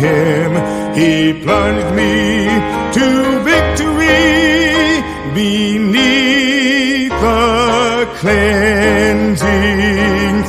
him. He plunged me to victory beneath the cleansing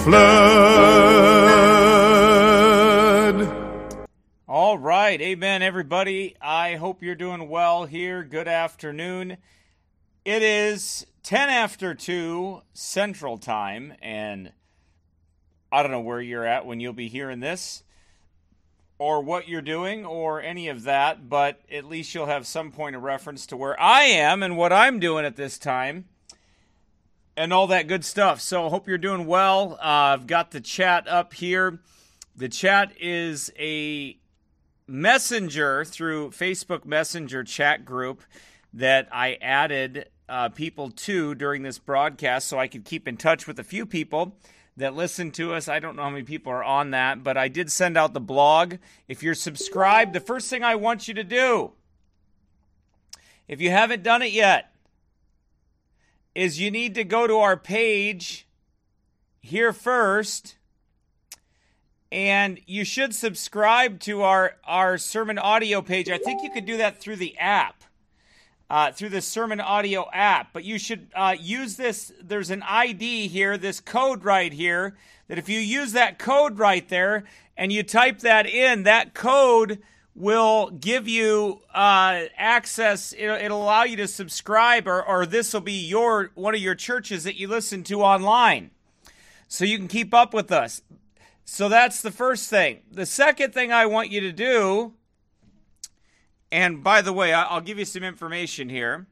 flood. All right. Amen, everybody. I hope you're doing well here. Good afternoon. It is 10 after 2 Central Time, and I don't know where you're at when you'll be hearing this or what you're doing or any of that, but at least you'll have some point of reference to where I am and what I'm doing at this time and all that good stuff. So I hope you're doing well. I've got the chat up here. The chat is a messenger through Facebook Messenger chat group that I added people to during this broadcast so I could keep in touch with a few people that listen to us. I don't know how many people are on that, but I did send out the blog. If you're subscribed, the first thing I want you to do, if you haven't done it yet, is you need to go to our page here first, and you should subscribe to our sermon audio page. I think you could do that through the app. Through the Sermon Audio app. But you should use this. There's an ID here, this code right here, that if you use that code right there and you type that in, that code will give you access. It'll allow you to subscribe, or this will be one of your churches that you listen to online. So you can keep up with us. So that's the first thing. The second thing I want you to do, and by the way, I'll give you some information here.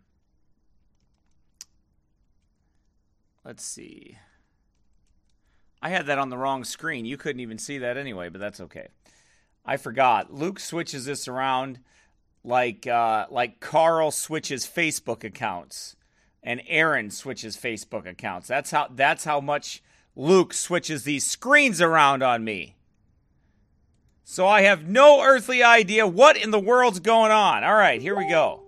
Let's see. I had that on the wrong screen. You couldn't even see that anyway, but that's okay. I forgot. Luke switches this around like Carl switches Facebook accounts and Aaron switches Facebook accounts. That's how much Luke switches these screens around on me. So I have no earthly idea what in the world's going on. All right, here we go.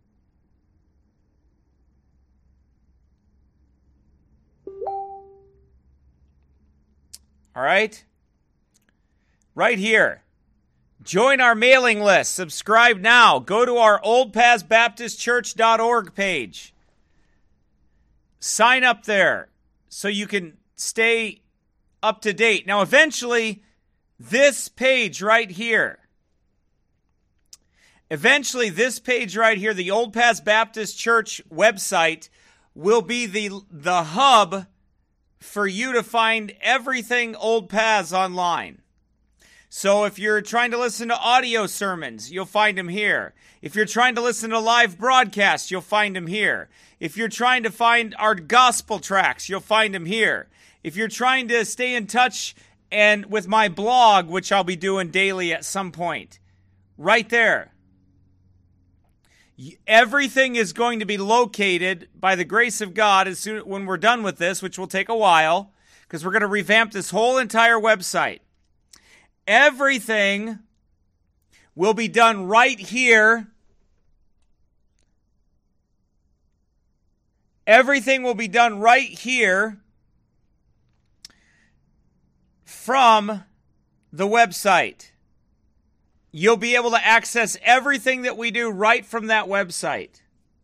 All right. Right here. Join our mailing list. Subscribe now. Go to our oldpathsbaptistchurch.org page. Sign up there so you can stay up to date. Now, eventually, this page right here, the Old Paths Baptist Church website, will be the hub for you to find everything Old Paths online. So if you're trying to listen to audio sermons, you'll find them here. If you're trying to listen to live broadcasts, you'll find them here. If you're trying to find our gospel tracks, you'll find them here. If you're trying to stay in touch and with my blog, which I'll be doing daily at some point, right there. Everything is going to be located by the grace of God when we're done with this, which will take a while, because we're going to revamp this whole entire website. Everything will be done right here. Everything will be done right here from the website. You'll be able to access everything that we do right from that website.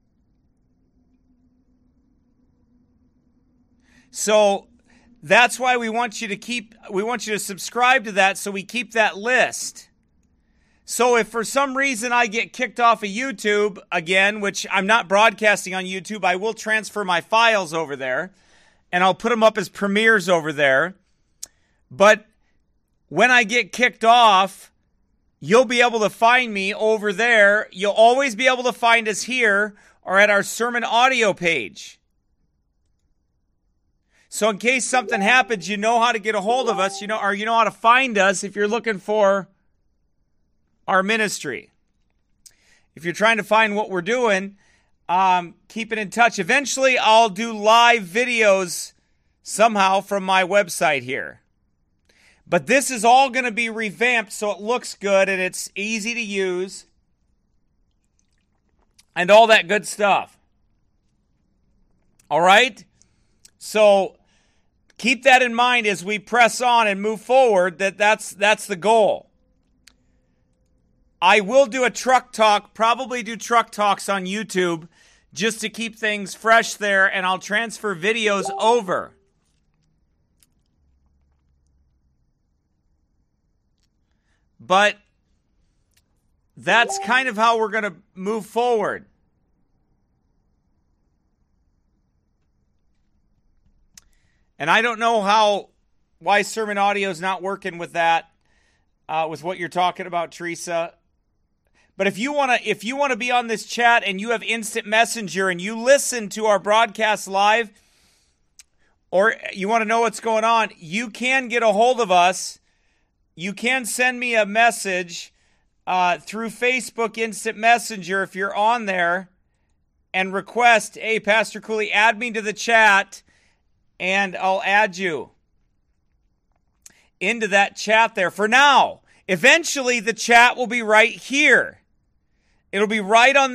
So that's why we want you to subscribe to that, so we keep that list. So if for some reason I get kicked off of YouTube again, which I'm not broadcasting on YouTube, I will transfer my files over there and I'll put them up as premieres over there. But when I get kicked off, you'll be able to find me over there. You'll always be able to find us here or at our sermon audio page. So in case something happens, you know how to get a hold of us, you know how to find us if you're looking for our ministry. If you're trying to find what we're doing, keep it in touch. Eventually, I'll do live videos somehow from my website here. But this is all going to be revamped so it looks good and it's easy to use and all that good stuff. All right? So keep that in mind as we press on and move forward, that's the goal. I will do a truck talk, probably do truck talks on YouTube just to keep things fresh there, and I'll transfer videos over. But that's kind of how we're going to move forward. And I don't know why sermon audio is not working with that, with what you're talking about, Teresa. But if you want to be on this chat and you have Instant Messenger and you listen to our broadcast live, or you want to know what's going on, you can get a hold of us. You can send me a message through Facebook Instant Messenger if you're on there and request, hey, Pastor Cooley, add me to the chat, and I'll add you into that chat there. For now, eventually the chat will be right here. It'll be right on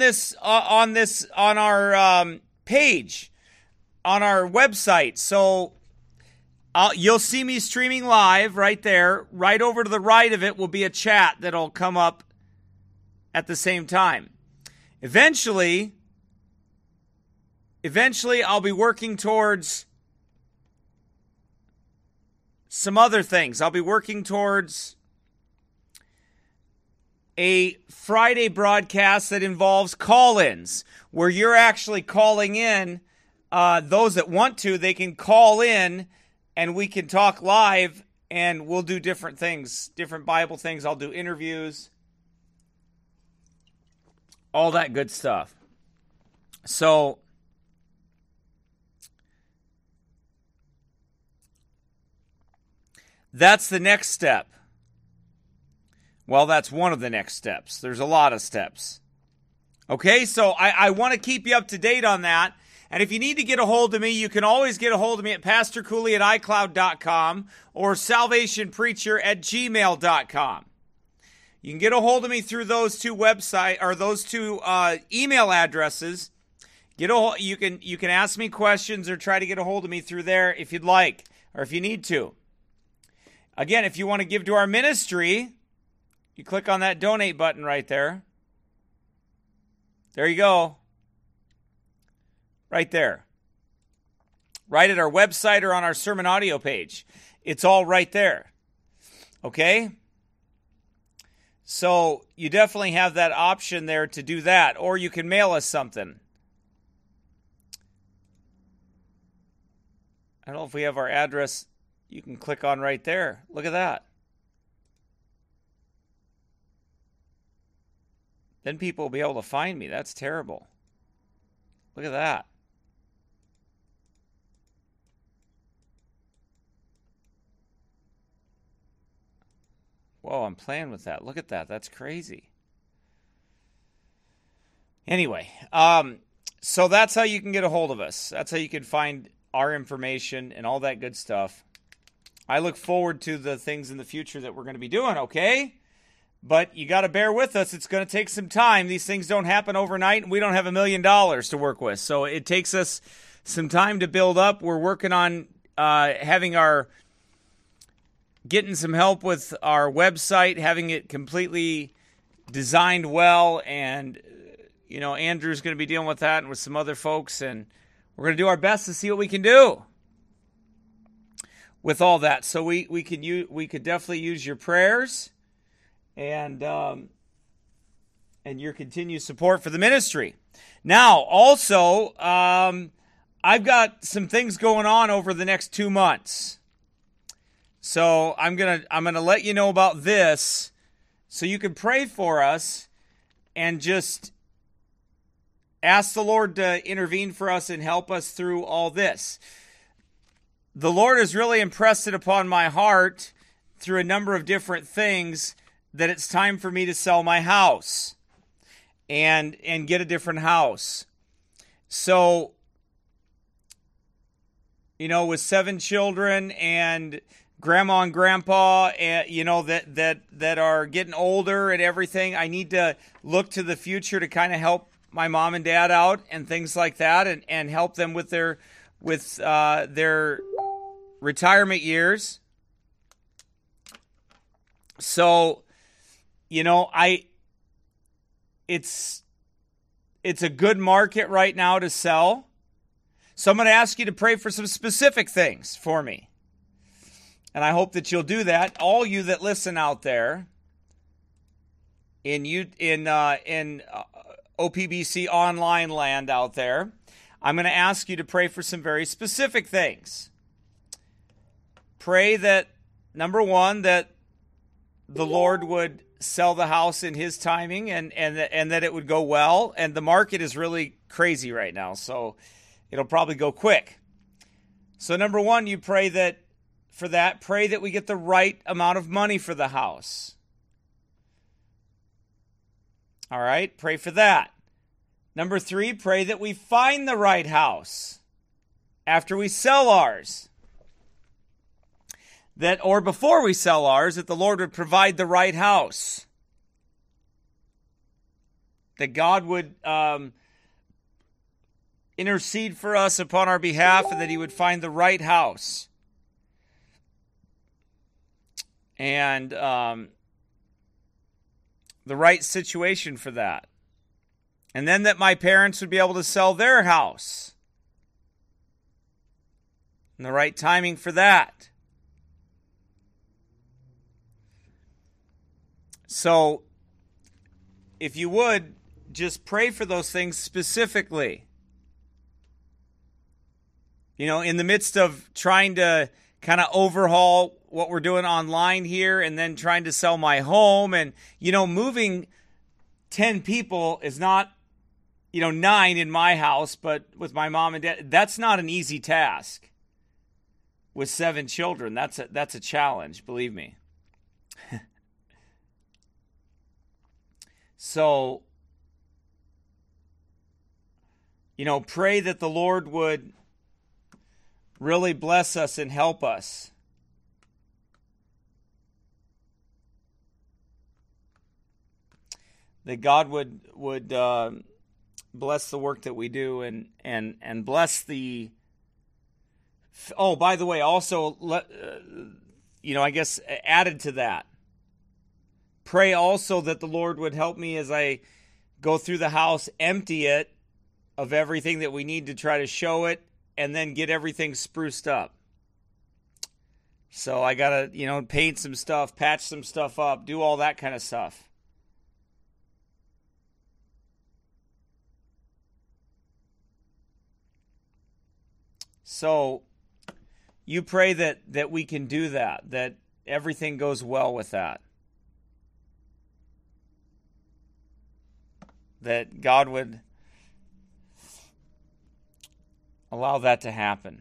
our page, on our website. So you'll see me streaming live right there. Right over to the right of it will be a chat that'll come up at the same time. Eventually I'll be working towards some other things. I'll be working towards a Friday broadcast that involves call-ins, where you're actually calling in. Those that want to, they can call in, and we can talk live, and we'll do different things, different Bible things. I'll do interviews, all that good stuff. So that's the next step. Well, that's one of the next steps. There's a lot of steps. Okay, so I want to keep you up to date on that. And if you need to get a hold of me, you can always get a hold of me at pastorcooley@icloud.com or salvationpreacher@gmail.com. You can get a hold of me through those two email addresses. You can ask me questions or try to get a hold of me through there if you'd like, or if you need to. Again, if you want to give to our ministry, you click on that donate button right there. There you go. Right there. Right at our website or on our sermon audio page. It's all right there. Okay? So you definitely have that option there to do that. Or you can mail us something. I don't know if we have our address. You can click on right there. Look at that. Then people will be able to find me. That's terrible. Look at that. Whoa, I'm playing with that. Look at that. That's crazy. Anyway, so that's how you can get a hold of us. That's how you can find our information and all that good stuff. I look forward to the things in the future that we're going to be doing, okay? But you got to bear with us. It's going to take some time. These things don't happen overnight, and we don't have $1 million to work with. So it takes us some time to build up. We're working on getting some help with our website, having it completely designed well. And, Andrew's going to be dealing with that and with some other folks. And we're going to do our best to see what we can do with all that. So we could definitely use your prayers and your continued support for the ministry. Now, also, I've got some things going on over the next 2 months. So I'm gonna let you know about this, so you can pray for us and just ask the Lord to intervene for us and help us through all this. The Lord has really impressed it upon my heart through a number of different things that it's time for me to sell my house and get a different house. So, with 7 children and grandma and grandpa, that are getting older and everything, I need to look to the future to kind of help my mom and dad out and things like that, and help them with their retirement years. So, it's a good market right now to sell. So I'm going to ask you to pray for some specific things for me. And I hope that you'll do that. All you that listen out there in OPBC online land out there, I'm going to ask you to pray for some very specific things. Pray that, number one, that the Lord would sell the house in his timing and that it would go well. And the market is really crazy right now, so it'll probably go quick. So number one, you pray that we get the right amount of money for the house. All right, pray for that. Number three, pray that we find the right house after we sell ours. Or before we sell ours, that the Lord would provide the right house. That God would intercede for us upon our behalf, and that he would find the right house. And the right situation for that. And then that my parents would be able to sell their house. And the right timing for that. So, if you would, just pray for those things specifically. You know, in the midst of trying to kind of overhaul what we're doing online here and then trying to sell my home. And, you know, moving 10 people is not, 9 in my house, but with my mom and dad, that's not an easy task. With 7 children, that's a challenge, believe me. So, pray that the Lord would really bless us and help us. That God would bless the work that we do and bless the. Oh, by the way, also I guess added to that. Pray also that the Lord would help me as I go through the house, empty it of everything that we need to try to show it, and then get everything spruced up. So I got to, paint some stuff, patch some stuff up, do all that kind of stuff. So you pray that we can do that everything goes well with that. That God would allow that to happen.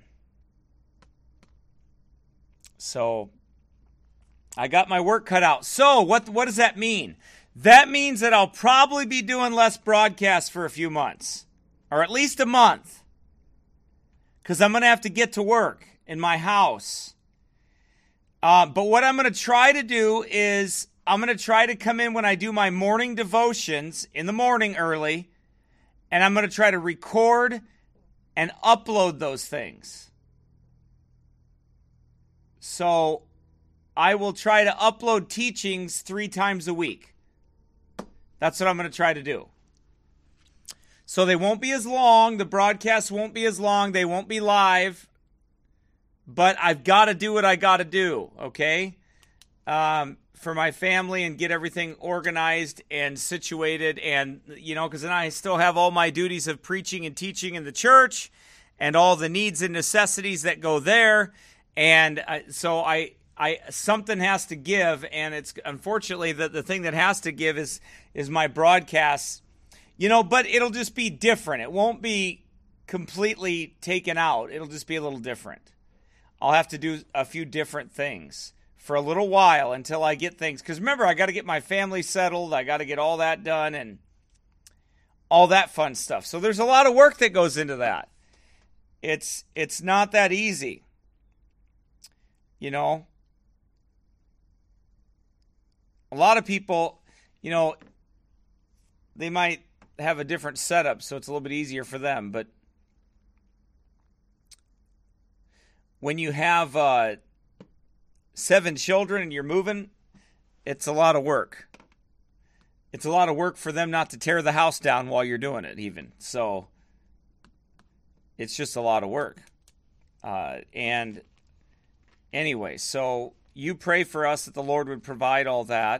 So I got my work cut out. So what does that mean? That means that I'll probably be doing less broadcasts for a few months, or at least a month, because I'm going to have to get to work in my house. But what I'm going to try to do is I'm going to try to come in when I do my morning devotions in the morning early, and I'm going to try to record and upload those things. So I will try to upload teachings 3 times a week. That's what I'm going to try to do. So they won't be as long. The broadcasts won't be as long. They won't be live. But I've got to do what I got to do, okay? For my family and get everything organized and situated, and because then I still have all my duties of preaching and teaching in the church and all the needs and necessities that go there, and so I something has to give, and it's unfortunately the thing that has to give is my broadcasts, but it'll just be different. It won't be completely taken out. It'll just be a little different. I'll have to do a few different things for a little while until I get things. Because remember, I got to get my family settled. I got to get all that done and all that fun stuff. So there's a lot of work that goes into that. It's not that easy. A lot of people, they might have a different setup, so it's a little bit easier for them. But when you have 7 children and you're moving, it's a lot of work. it's a lot of work for them not to tear the house down while you're doing it even. So it's just a lot of work. And anyway, so you pray for us that the Lord would provide all that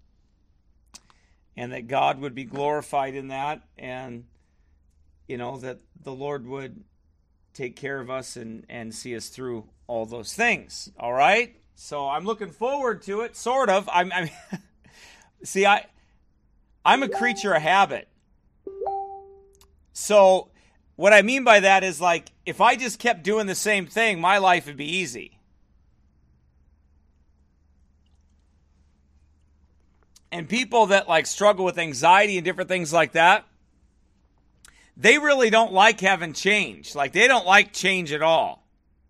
and that God would be glorified in that, and, you know, that the Lord would take care of us and see us through all those things. All right? So I'm looking forward to it, sort of. See, I'm a creature of habit. So what I mean by that is, like, if I just kept doing the same thing, my life would be easy. And people that, like, struggle with anxiety and different things like that, they really don't like having change. Like, they don't like change at all.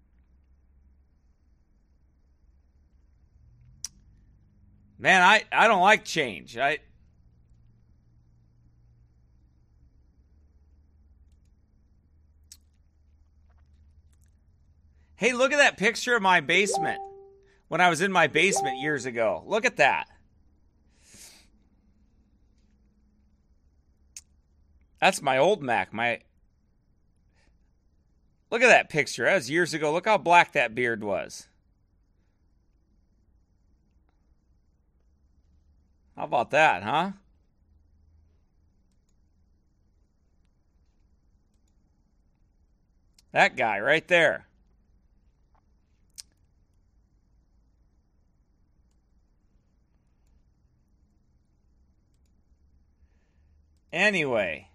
Man, I don't like change. Hey, look at that picture of my basement when I was in my basement years ago. Look at that. That's my old Mac. Look at that picture. That was years ago. Look how black that beard was. How about that, huh? That guy right there. Anyway.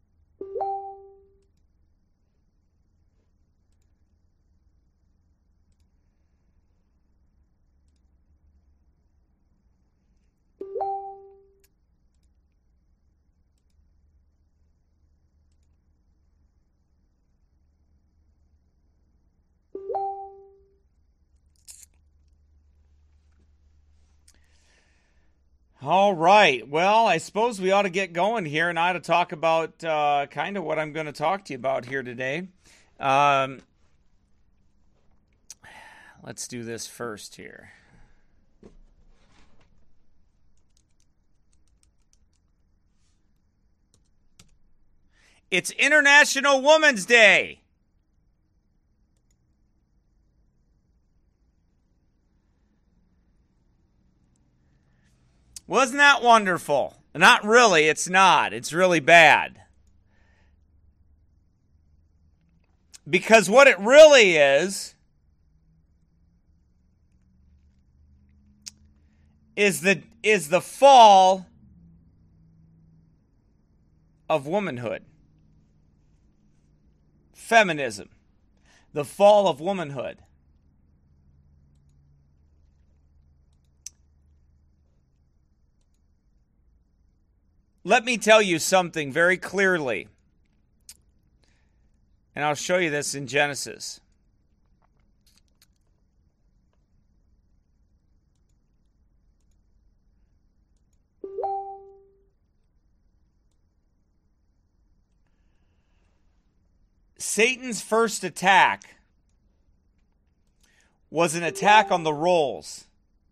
All right. Well, I suppose we ought to get going here, and I ought to talk about kind of what I'm going to talk to you about here today. Let's do this first here. It's International Women's Day. Wasn't that wonderful? Not really, it's not. It's really bad. Because what it really is the fall of womanhood. Feminism. The fall of womanhood. Let me tell you something very clearly. And I'll show you this in Genesis. Satan's first attack was an attack on the roles.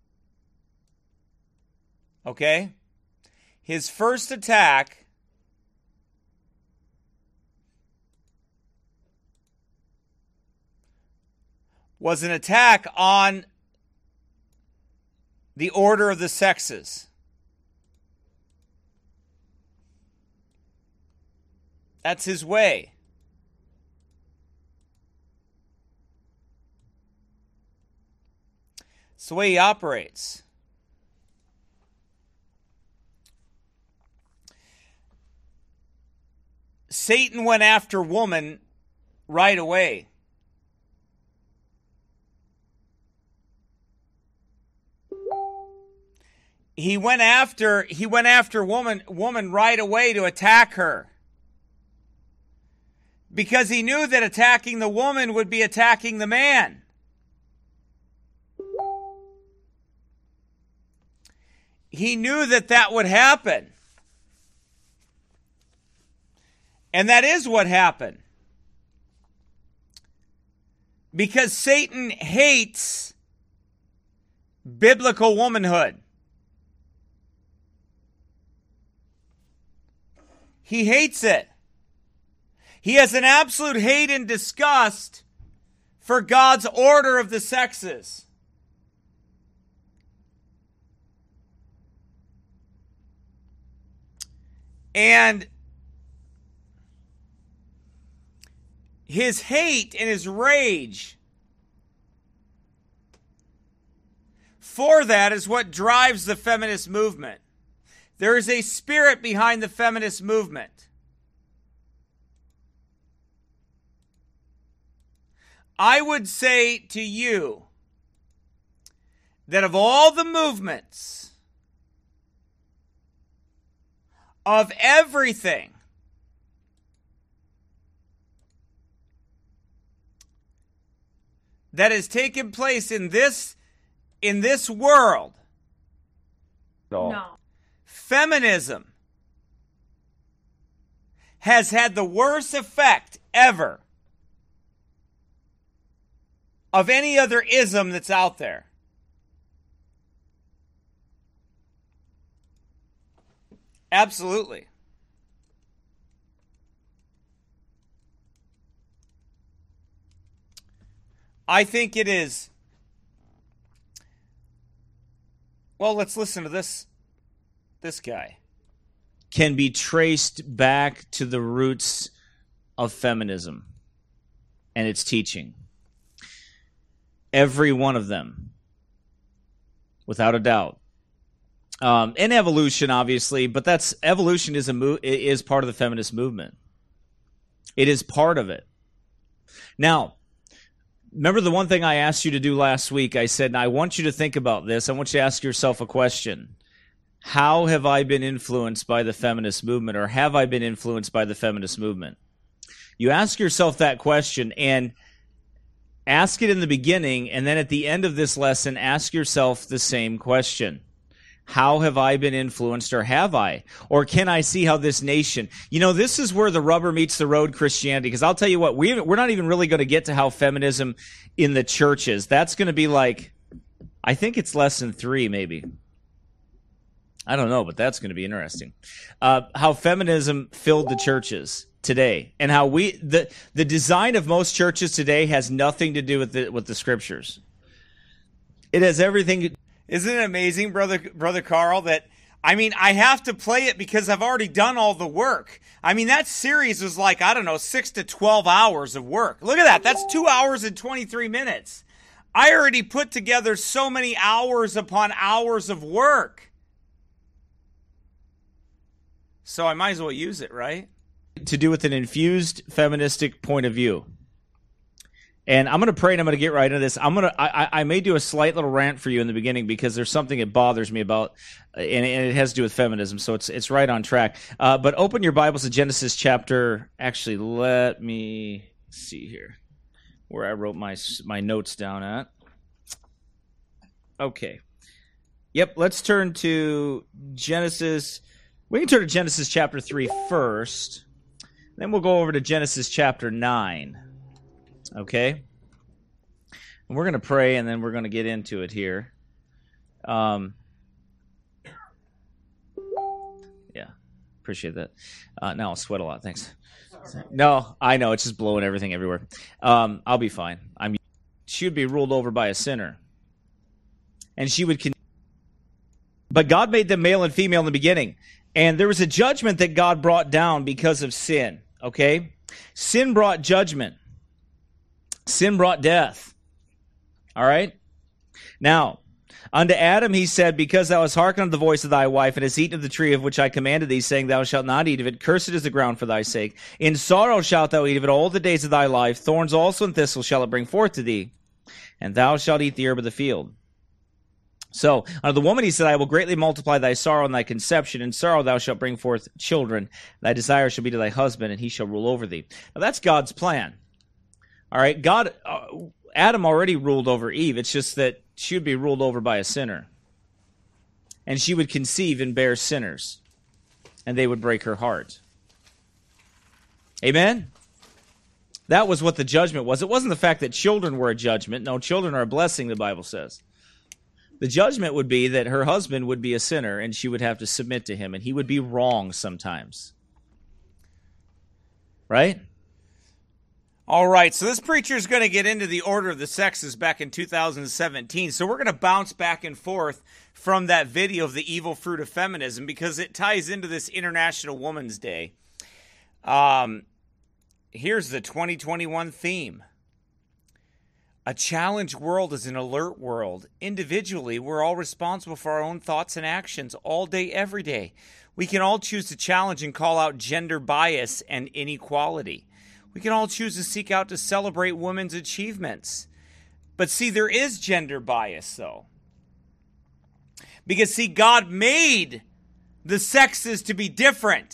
Okay? His first attack was an attack on the order of the sexes. That's his way. It's the way he operates. Satan went after woman right away. He went after woman right away to attack her. Because he knew that attacking the woman would be attacking the man. He knew that would happen. And that is what happened. Because Satan hates biblical womanhood. He hates it. He has an absolute hate and disgust for God's order of the sexes. And his hate and his rage for that is what drives the feminist movement. There is a spirit behind the feminist movement. I would say to you that of all the movements, of everything, that has taken place in this world, No. feminism has had the worst effect ever of any other ism that's out there. Absolutely. I think it is. Well, let's listen to this guy. Can be traced back to the roots of feminism and its teaching. Every one of them, without a doubt. And evolution, obviously, but evolution is part of the feminist movement. It is part of it. Now, remember the one thing I asked you to do last week? I said, I want you to think about this. I want you to ask yourself a question. How have I been influenced by the feminist movement, or have I been influenced by the feminist movement? You ask yourself that question, and ask it in the beginning, and then at the end of this lesson, ask yourself the same question. How have I been influenced, or have I? Or can I see how this nation... this is where the rubber meets the road, Christianity, because I'll tell you what, we're not even really going to get to how feminism in the churches. That's going to be like, I think it's lesson 3, maybe. I don't know, but that's going to be interesting. How feminism filled the churches today, and how the design of most churches today has nothing to do with the scriptures. It has everything. Isn't it amazing, brother Carl, that I have to play it because I've already done all the work. That series was like, 6 to 12 hours of work. Look at that. That's 2 hours and 23 minutes. I already put together so many hours upon hours of work. So I might as well use it, right? To do with an infused feministic point of view. And I'm going to pray and I'm going to get right into this. I may do a slight little rant for you in the beginning because there's something that bothers me about, and it has to do with feminism, so it's right on track. But open your Bibles to Genesis chapter, actually let me see here, where I wrote my notes down at. Okay. Yep, let's turn to Genesis. We can turn to Genesis chapter 3 first. Then we'll go over to Genesis chapter 9. Okay? And we're going to pray, and then we're going to get into it here. Yeah. Appreciate that. Now I'll sweat a lot. Thanks. No, I know. It's just blowing everything everywhere. I'll be fine. She would be ruled over by a sinner. And she would... But God made them male and female in the beginning. And there was a judgment that God brought down because of sin, okay? Sin brought judgment. Sin brought death, all right? Now, unto Adam he said, because thou hast hearkened unto the voice of thy wife, and hast eaten of the tree of which I commanded thee, saying, thou shalt not eat of it, cursed is the ground for thy sake. In sorrow shalt thou eat of it all the days of thy life. Thorns also and thistles shall it bring forth to thee, and thou shalt eat the herb of the field. So, unto the woman he said, I will greatly multiply thy sorrow and thy conception. In sorrow thou shalt bring forth children. Thy desire shall be to thy husband, and he shall rule over thee. Now, that's God's plan. All right? Adam already ruled over Eve. It's just that she would be ruled over by a sinner. And she would conceive and bear sinners. And they would break her heart. Amen? That was what the judgment was. It wasn't the fact that children were a judgment. No, children are a blessing, the Bible says. The judgment would be that her husband would be a sinner and she would have to submit to him, and he would be wrong sometimes. right? All right, so this preacher is going to get into the order of the sexes back in 2017. So we're going to bounce back and forth from that video of the evil fruit of feminism because it ties into this International Women's Day. Here's the 2021 theme. A challenged world is an alert world. Individually, we're all responsible for our own thoughts and actions all day, every day. We can all choose to challenge and call out gender bias and inequality. We can all choose to seek out to celebrate women's achievements. But see, there is gender bias, though. Because, see, God made the sexes to be different.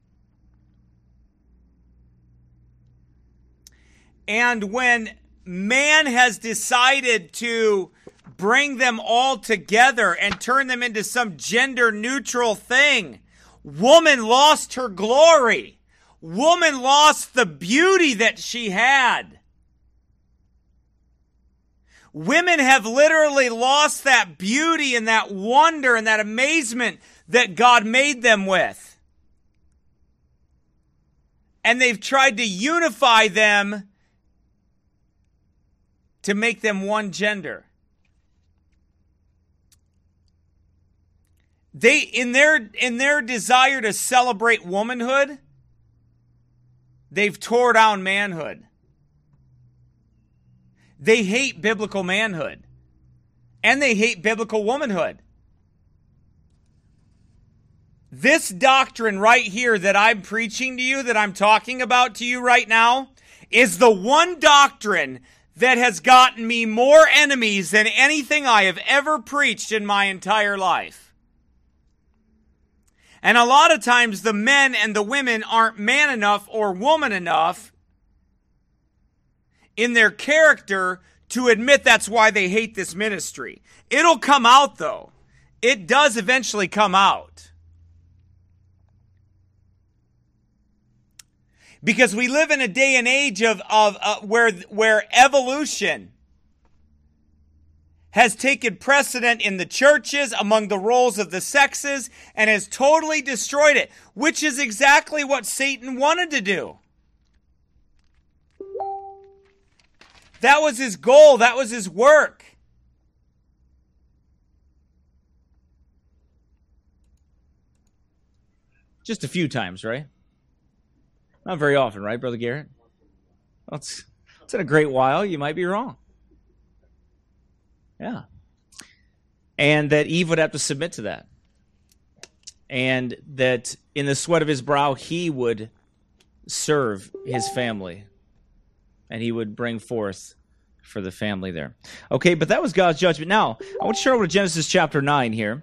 And when man has decided to bring them all together and turn them into some gender-neutral thing, woman lost her glory. Woman lost the beauty that she had. Women have literally lost that beauty and that wonder and that amazement that God made them with. And they've tried to unify them to make them one gender. They, in their desire to celebrate womanhood, they've tore down manhood. They hate biblical manhood. And they hate biblical womanhood. This doctrine right here that I'm preaching to you, that I'm talking about to you right now, is the one doctrine that has gotten me more enemies than anything I have ever preached in my entire life. And a lot of times the men and the women aren't man enough or woman enough in their character to admit that's why they hate this ministry. It'll come out, though. It does eventually come out. Because we live in a day and age of where evolution has taken precedent in the churches among the roles of the sexes and has totally destroyed it, which is exactly what Satan wanted to do. That was his goal. That was his work. Just a few times, right? Not very often, right, Brother Garrett? Well, it's in a great while. You might be wrong. Yeah. And that Eve would have to submit to that. And that in the sweat of his brow, he would serve his family. And he would bring forth for the family there. Okay, but that was God's judgment. Now, I want to share over to Genesis chapter 9 here.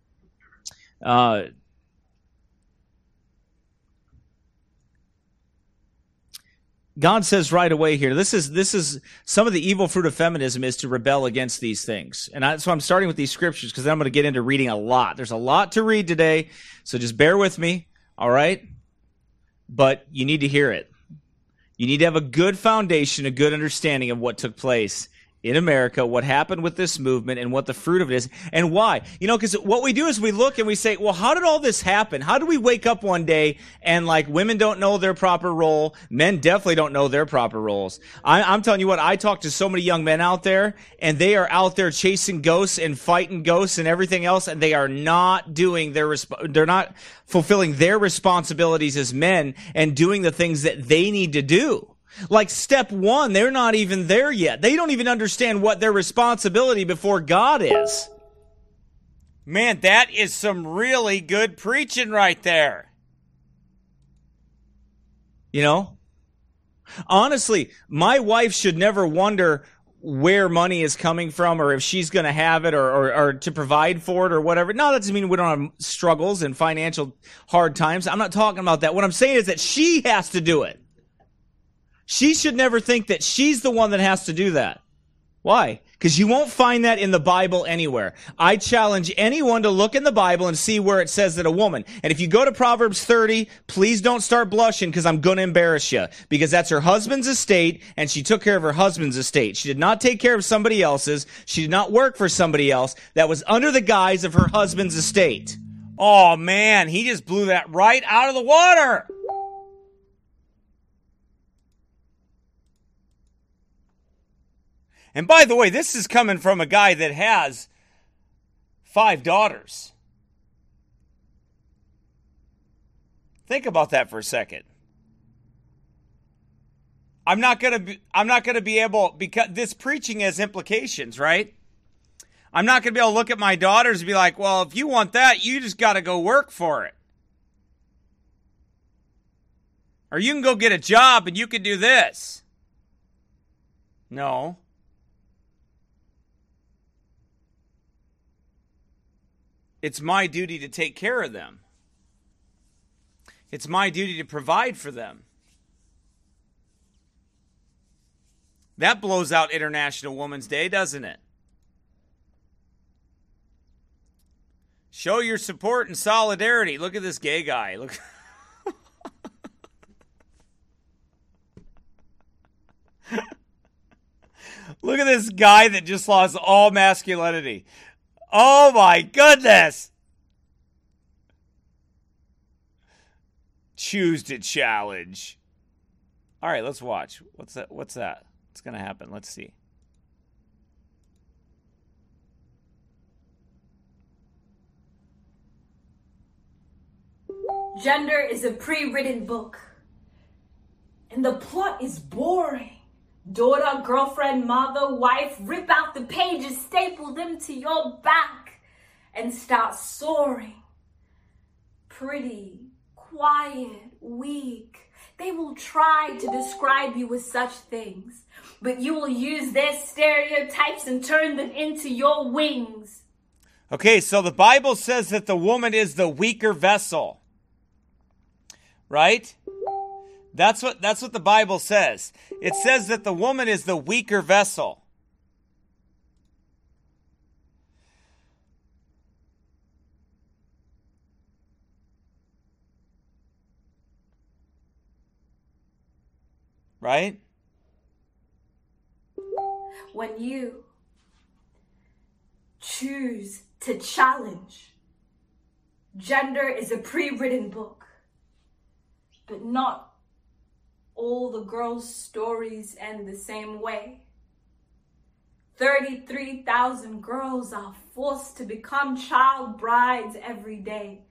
God says right away here, this is some of the evil fruit of feminism is to rebel against these things. And so I'm starting with these scriptures because then I'm going to get into reading a lot. There's a lot to read today, so just bear with me, all right? But you need to hear it. You need to have a good foundation, a good understanding of what took place in America, what happened with this movement, and what the fruit of it is, and why. You know, because what we do is we look and we say, well, how did all this happen? How do we wake up one day and, like, women don't know their proper role, men definitely don't know their proper roles. I'm telling you what, I talk to so many young men out there, and they are out there chasing ghosts and fighting ghosts and everything else, and they are not doing they're not fulfilling their responsibilities as men and doing the things that they need to do. Like step one, they're not even there yet. They don't even understand what their responsibility before God is. Man, that is some really good preaching right there. You know? Honestly, my wife should never wonder where money is coming from or if she's going to have it or to provide for it or whatever. No, that doesn't mean we don't have struggles and financial hard times. I'm not talking about that. What I'm saying is that she has to do it. She should never think that she's the one that has to do that. Why? Because you won't find that in the Bible anywhere. I challenge anyone to look in the Bible and see where it says that a woman. And if you go to Proverbs 30, please don't start blushing because I'm going to embarrass you. Because that's her husband's estate, and she took care of her husband's estate. She did not take care of somebody else's. She did not work for somebody else. That was under the guise of her husband's estate. Oh, man, he just blew that right out of the water. And by the way, this is coming from a guy that has 5 daughters. Think about that for a second. I'm not going to be able, because this preaching has implications, right? I'm not going to be able to look at my daughters and be like, well, if you want that, you just got to go work for it. Or you can go get a job and you can do this. No. It's my duty to take care of them. It's my duty to provide for them. That blows out International Women's Day, doesn't it? Show your support and solidarity. Look at this gay guy. Look. Look at this guy that just lost all masculinity. Oh my goodness. Choose to challenge. All right, let's watch. What's that? What's going to happen? Let's see. Gender is a pre-written book. And the plot is boring. Daughter, girlfriend, mother, wife, rip out the pages, staple them to your back, and start soaring. Pretty, quiet, weak. They will try to describe you with such things, but you will use their stereotypes and turn them into your wings. Okay, so the Bible says that the woman is the weaker vessel. Right? That's what the Bible says. It says that the woman is the weaker vessel. Right? When you choose to challenge, gender is a pre-written book, but not all the girls' stories end the same way. 33,000 girls are forced to become child brides every day.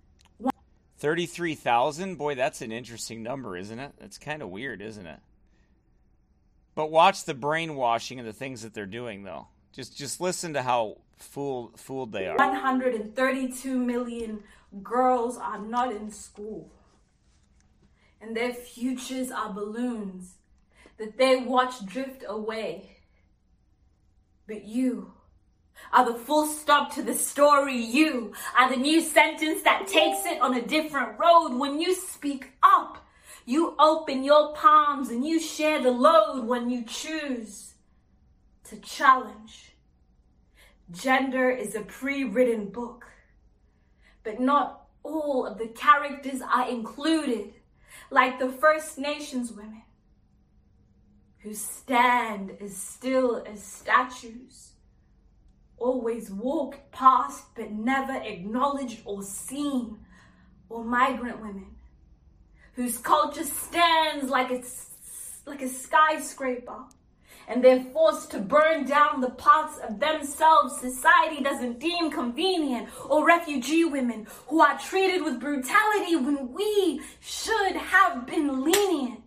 33,000? Boy, that's an interesting number, isn't it? That's kind of weird, isn't it? But watch the brainwashing and the things that they're doing, though. Just listen to how fooled they are. 132 million girls are not in school. And their futures are balloons that they watch drift away. But you are the full stop to the story. You are the new sentence that takes it on a different road. When you speak up, you open your palms and you share the load when you choose to challenge. Gender is a pre-written book, but not all of the characters are included. Like the First Nations women who stand as still as statues, always walked past but never acknowledged or seen, or migrant women whose culture stands like a skyscraper, and they're forced to burn down the parts of themselves society doesn't deem convenient, or refugee women who are treated with brutality when we should have been lenient.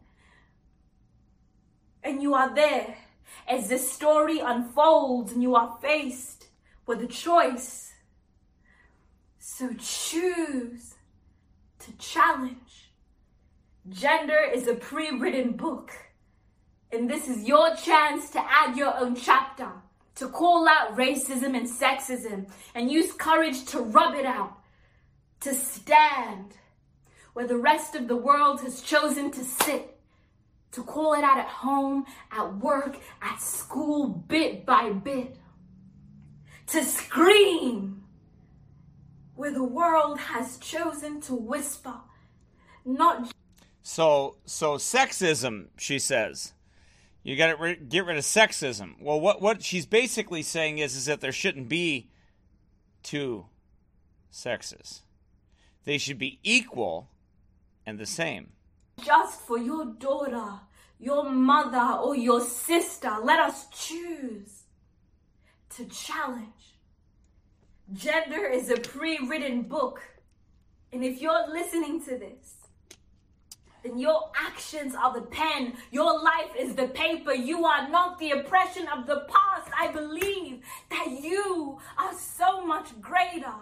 And you are there as this story unfolds and you are faced with a choice. So choose to challenge. Gender is a pre-written book. And this is your chance to add your own chapter, to call out racism and sexism, and use courage to rub it out, to stand where the rest of the world has chosen to sit, to call it out at home, at work, at school, bit by bit, to scream where the world has chosen to whisper, not. So sexism, she says. You got to get rid of sexism. Well, what she's basically saying is that there shouldn't be two sexes. They should be equal and the same. Just for your daughter your mother, or your sister. Let us choose to challenge. Gender is a pre-written book. And if you're listening to this, then your actions are the pen. Your life is the paper. You are not the oppression of the past. I believe that you are so much greater,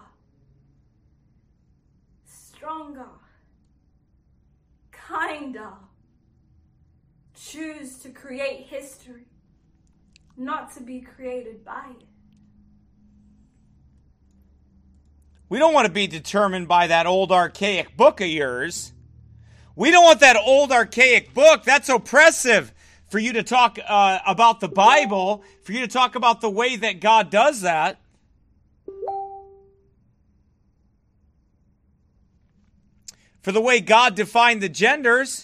stronger, kinder. Choose to create history, not to be created by it. We don't want to be determined by that old archaic book of yours. We don't want that old archaic book. That's oppressive for you to talk about the Bible, for you to talk about the way that God does that. For the way God defined the genders.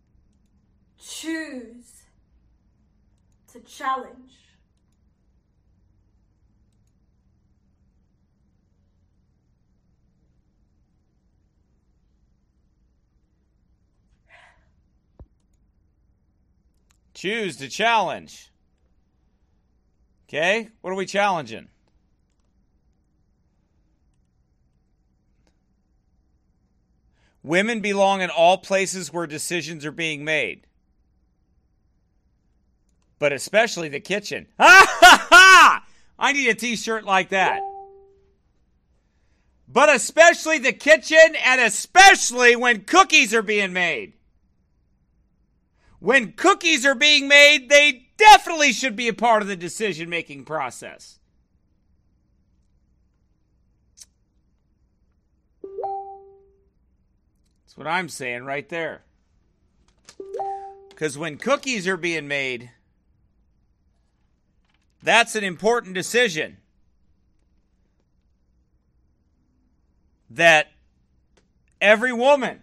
Choose to challenge. Choose to challenge. Okay, what are we challenging? Women belong in all places where decisions are being made. But especially the kitchen. Ha ha ha! I need a t-shirt like that. But especially the kitchen, and especially when cookies are being made. When cookies are being made, they definitely should be a part of the decision-making process. That's what I'm saying right there. Because when cookies are being made, that's an important decision that every woman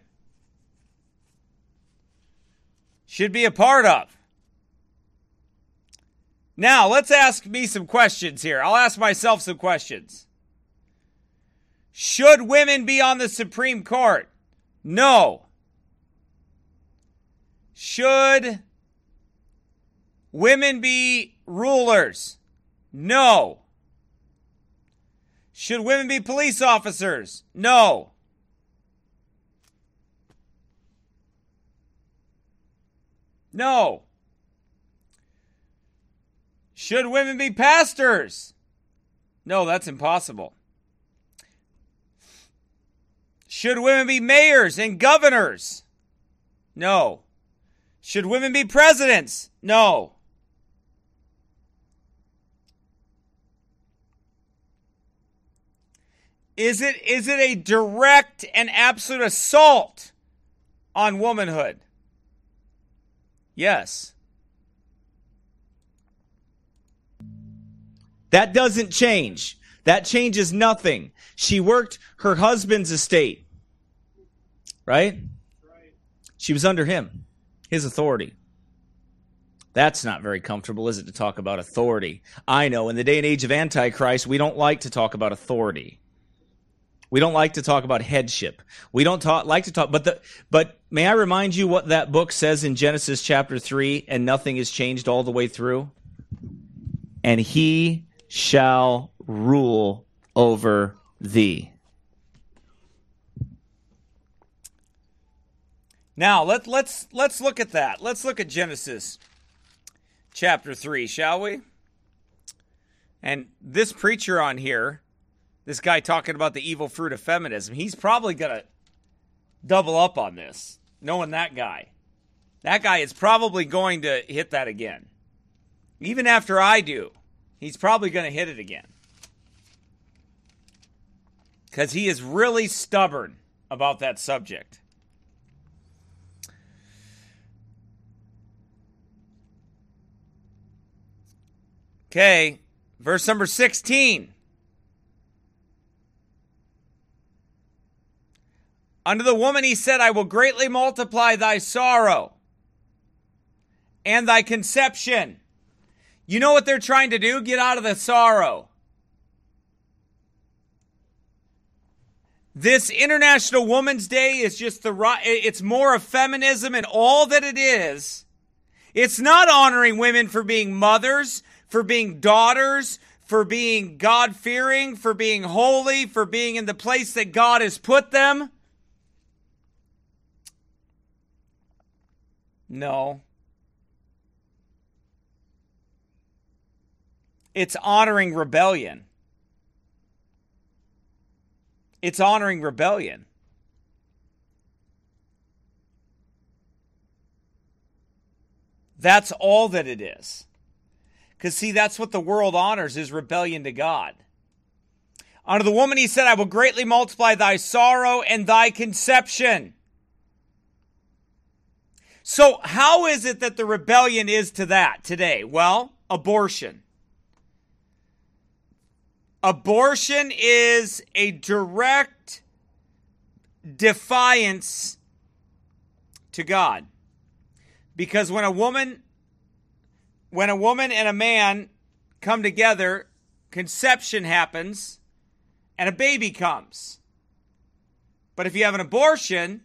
should be a part of. Now, let's ask me some questions here. I'll ask myself some questions. Should women be on the Supreme Court? No. Should women be rulers? No. Should women be police officers? No. No. Should women be pastors? No, that's impossible. Should women be mayors and governors? No. Should women be presidents? No. Is it a direct and absolute assault on womanhood? Yes. That doesn't change. That changes nothing. She worked her husband's estate. Right? She was under him, his authority. That's not very comfortable, is it, to talk about authority? I know, in the day and age of Antichrist, we don't like to talk about authority. We don't like to talk about headship. We don't like to talk, but may I remind you what that book says in Genesis chapter 3, and nothing is changed all the way through? And he shall rule over thee. Now, let's look at that. Let's look at Genesis chapter 3, shall we? And this preacher on here, this guy talking about the evil fruit of feminism, he's probably going to double up on this, knowing that guy. That guy is probably going to hit that again. Even after I do, he's probably going to hit it again. Because he is really stubborn about that subject. Okay, verse number 16. Unto the woman he said, I will greatly multiply thy sorrow and thy conception. You know what they're trying to do? Get out of the sorrow. This International Women's Day is just it's more of feminism, and all that it is It's not honoring women for being mothers, for being daughters, for being God-fearing, for being holy, for being in the place that God has put them. No. It's honoring rebellion. It's honoring rebellion. That's all that it is. Because, see, that's what the world honors, is rebellion to God. Unto the woman he said, I will greatly multiply thy sorrow and thy conception. So how is it that the rebellion is to that today? Well, abortion. Abortion is a direct defiance to God. Because when a woman and a man come together, conception happens and a baby comes. But if you have an abortion,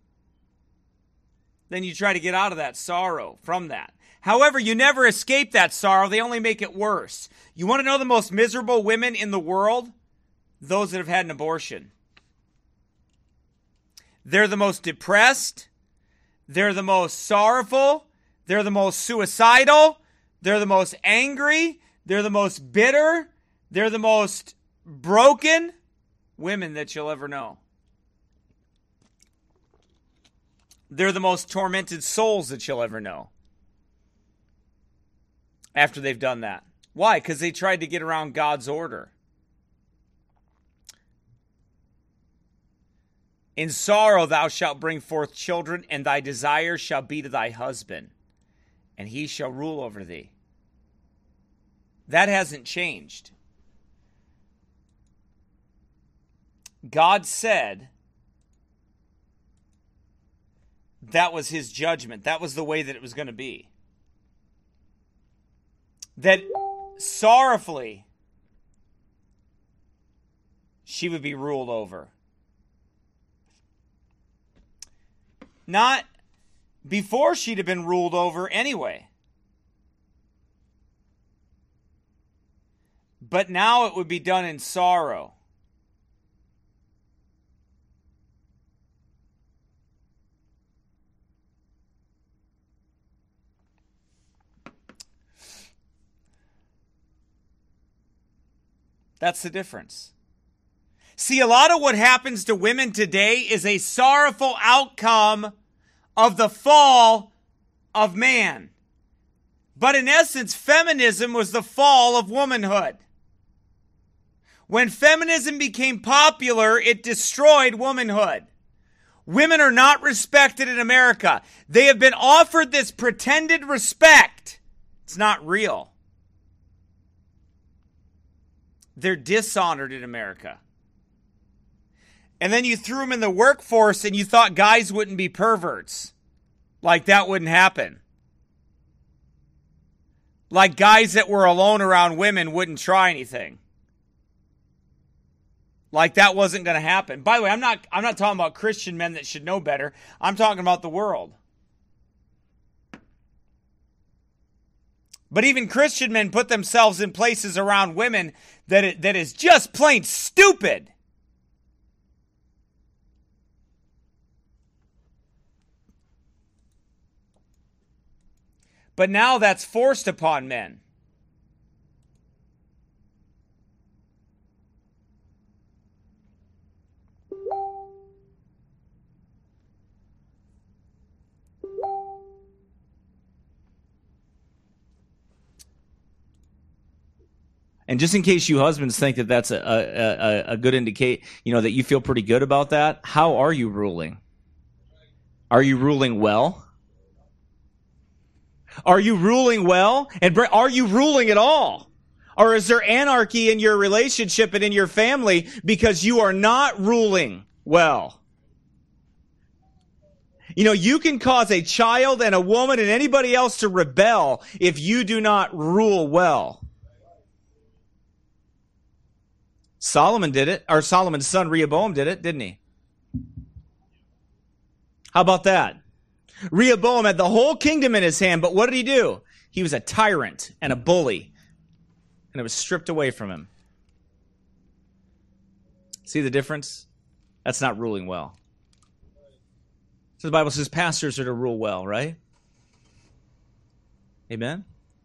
then you try to get out of that sorrow from that. However, you never escape that sorrow. They only make it worse. You want to know the most miserable women in the world? Those that have had an abortion. They're the most depressed. They're the most sorrowful. They're the most suicidal. They're the most angry. They're the most bitter. They're the most broken women that you'll ever know. They're the most tormented souls that you'll ever know after they've done that. Why? Because they tried to get around God's order. In sorrow thou shalt bring forth children, and thy desire shall be to thy husband, and he shall rule over thee. That hasn't changed. God said that was his judgment. That was the way that it was going to be. That sorrowfully she would be ruled over. Not before she'd have been ruled over anyway. But now it would be done in sorrow. That's the difference. See, a lot of what happens to women today is a sorrowful outcome of the fall of man. But in essence, feminism was the fall of womanhood. When feminism became popular, it destroyed womanhood. Women are not respected in America. They have been offered this pretended respect. It's not real. They're dishonored in America. And then you threw them in the workforce and you thought guys wouldn't be perverts. Like that wouldn't happen. Like guys that were alone around women wouldn't try anything. Like that wasn't going to happen. By the way, I'm not talking about Christian men that should know better. I'm talking about the world. But even Christian men put themselves in places around women that is just plain stupid. But now that's forced upon men. And just in case you husbands think that that's a good indicate, that you feel pretty good about that, how are you ruling? Are you ruling well? Are you ruling well? And are you ruling at all? Or is there anarchy in your relationship and in your family because you are not ruling well? You can cause a child and a woman and anybody else to rebel if you do not rule well. Solomon did it, or Solomon's son Rehoboam did it, didn't he? How about that? Rehoboam had the whole kingdom in his hand, but what did he do? He was a tyrant and a bully, and it was stripped away from him. See the difference? That's not ruling well. So the Bible says pastors are to rule well, right? Amen?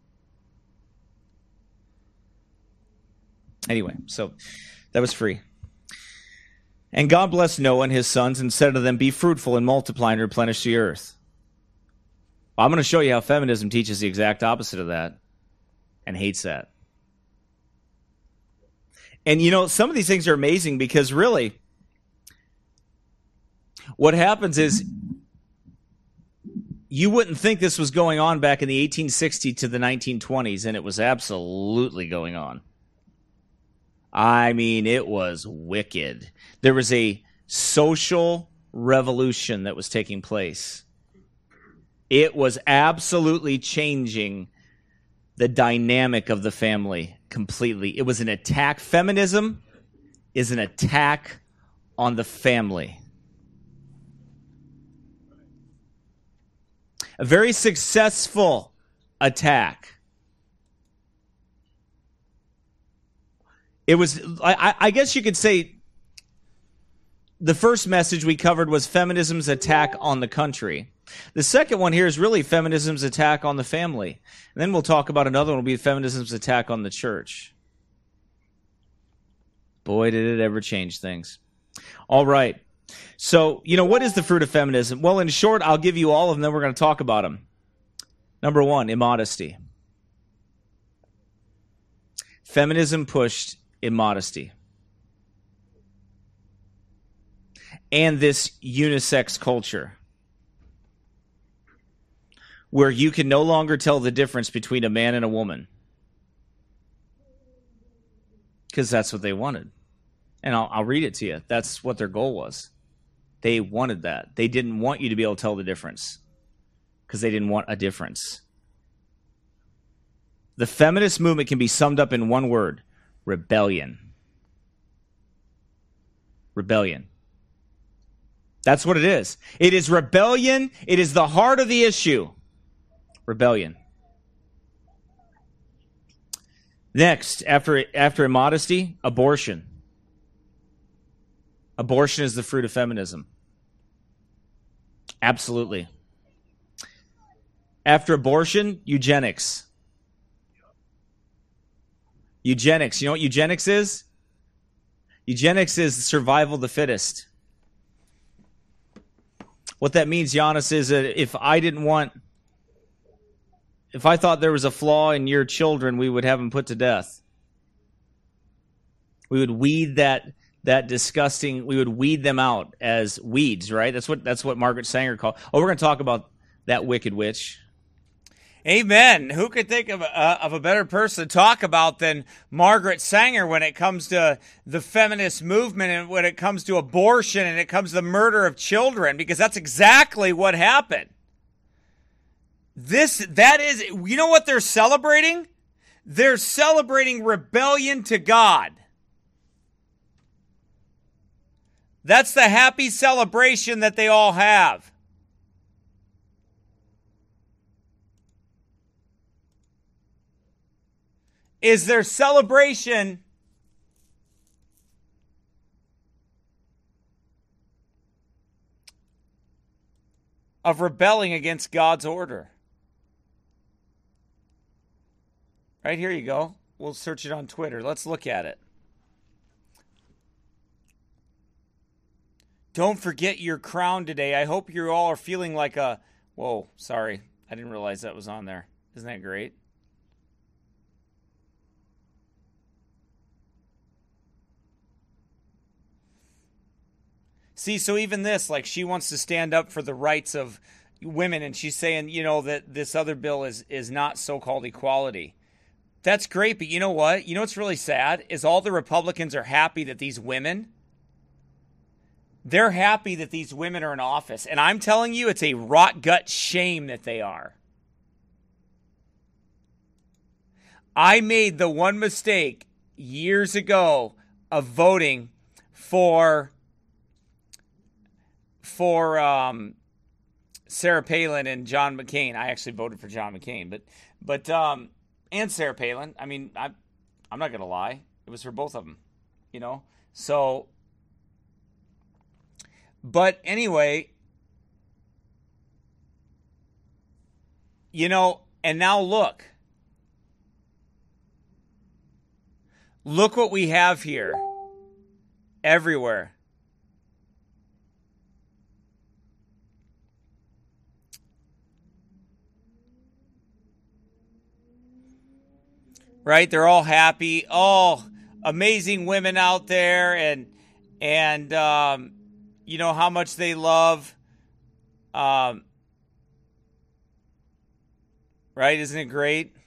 Anyway, so that was free. And God blessed Noah and his sons and said to them, be fruitful and multiply and replenish the earth. Well, I'm going to show you how feminism teaches the exact opposite of that and hates that. And you know, some of these things are amazing because really, what happens is you wouldn't think this was going on back in the 1860s to the 1920s, and it was absolutely going on. I mean, it was wicked. There was a social revolution that was taking place. It was absolutely changing the dynamic of the family completely. It was an attack. Feminism is an attack on the family. A very successful attack. It was, I guess you could say, the first message we covered was feminism's attack on the country. The second one here is really feminism's attack on the family. And then we'll talk about another one, will be feminism's attack on the church. Boy, did it ever change things. All right. So, you know, what is the fruit of feminism? Well, in short, I'll give you all of them, then we're going to talk about them. Number one, immodesty. Feminism pushed immodesty. And this unisex culture, where you can no longer tell the difference between a man and a woman. Because that's what they wanted. And I'll read it to you. That's what their goal was. They wanted that. They didn't want you to be able to tell the difference. Because they didn't want a difference. The feminist movement can be summed up in one word: rebellion. Rebellion. That's what it is. It is rebellion. It is the heart of the issue. Rebellion. Next, after immodesty, abortion. Abortion is the fruit of feminism. Absolutely. After abortion, eugenics. Eugenics. You know what eugenics is? Eugenics is survival of the fittest. What that means, Giannis, is that if I thought there was a flaw in your children, we would have them put to death. We would weed that disgusting, we would weed them out as weeds, right? That's what Margaret Sanger called. Oh, we're going to talk about that wicked witch. Amen. Who could think of a better person to talk about than Margaret Sanger when it comes to the feminist movement and when it comes to abortion and it comes to the murder of children? Because that's exactly what happened. That is, you know what they're celebrating? They're celebrating rebellion to God. That's the happy celebration that they all have. Is their celebration of rebelling against God's order. Right, here you go. We'll search it on Twitter. Let's look at it. Don't forget your crown today. I hope you all are feeling like a... Whoa, sorry. I didn't realize that was on there. Isn't that great? See, so even this, like, she wants to stand up for the rights of women, and she's saying, you know, that this other bill is not so-called equality. That's great, but you know what? You know what's really sad? Is all the Republicans are happy that these women... They're happy that these women are in office. And I'm telling you, it's a rot gut shame that they are. I made the one mistake years ago of voting for Sarah Palin and John McCain. I actually voted for John McCain, but and Sarah Palin. I mean, I'm not gonna lie. It was for both of them, you know. So, but anyway, you know, and now look what we have here everywhere. Right? They're all happy. Oh, amazing women out there, and you know how much they love. Right? Isn't it great?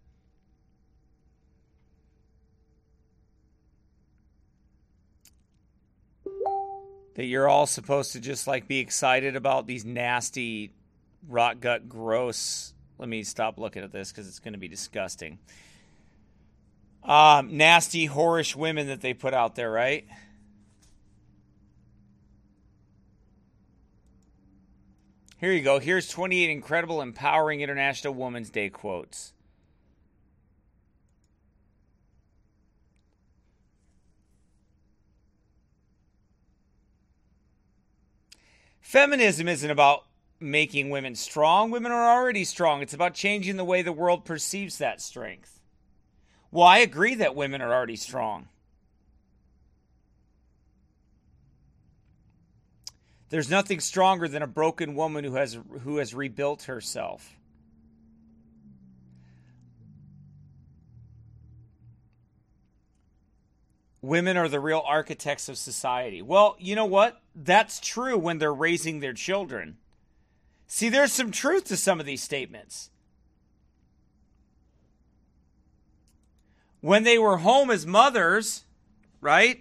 That you're all supposed to just like be excited about these nasty, rot gut, gross. Let me stop looking at this because it's going to be disgusting. Nasty, whorish women that they put out there, right? Here you go. Here's 28 incredible, empowering International Women's Day quotes. Feminism isn't about making women strong. Women are already strong. It's about changing the way the world perceives that strength. Well, I agree that women are already strong. There's nothing stronger than a broken woman who has rebuilt herself. Women are the real architects of society. Well, you know what? That's true when they're raising their children. See, there's some truth to some of these statements. When they were home as mothers, right?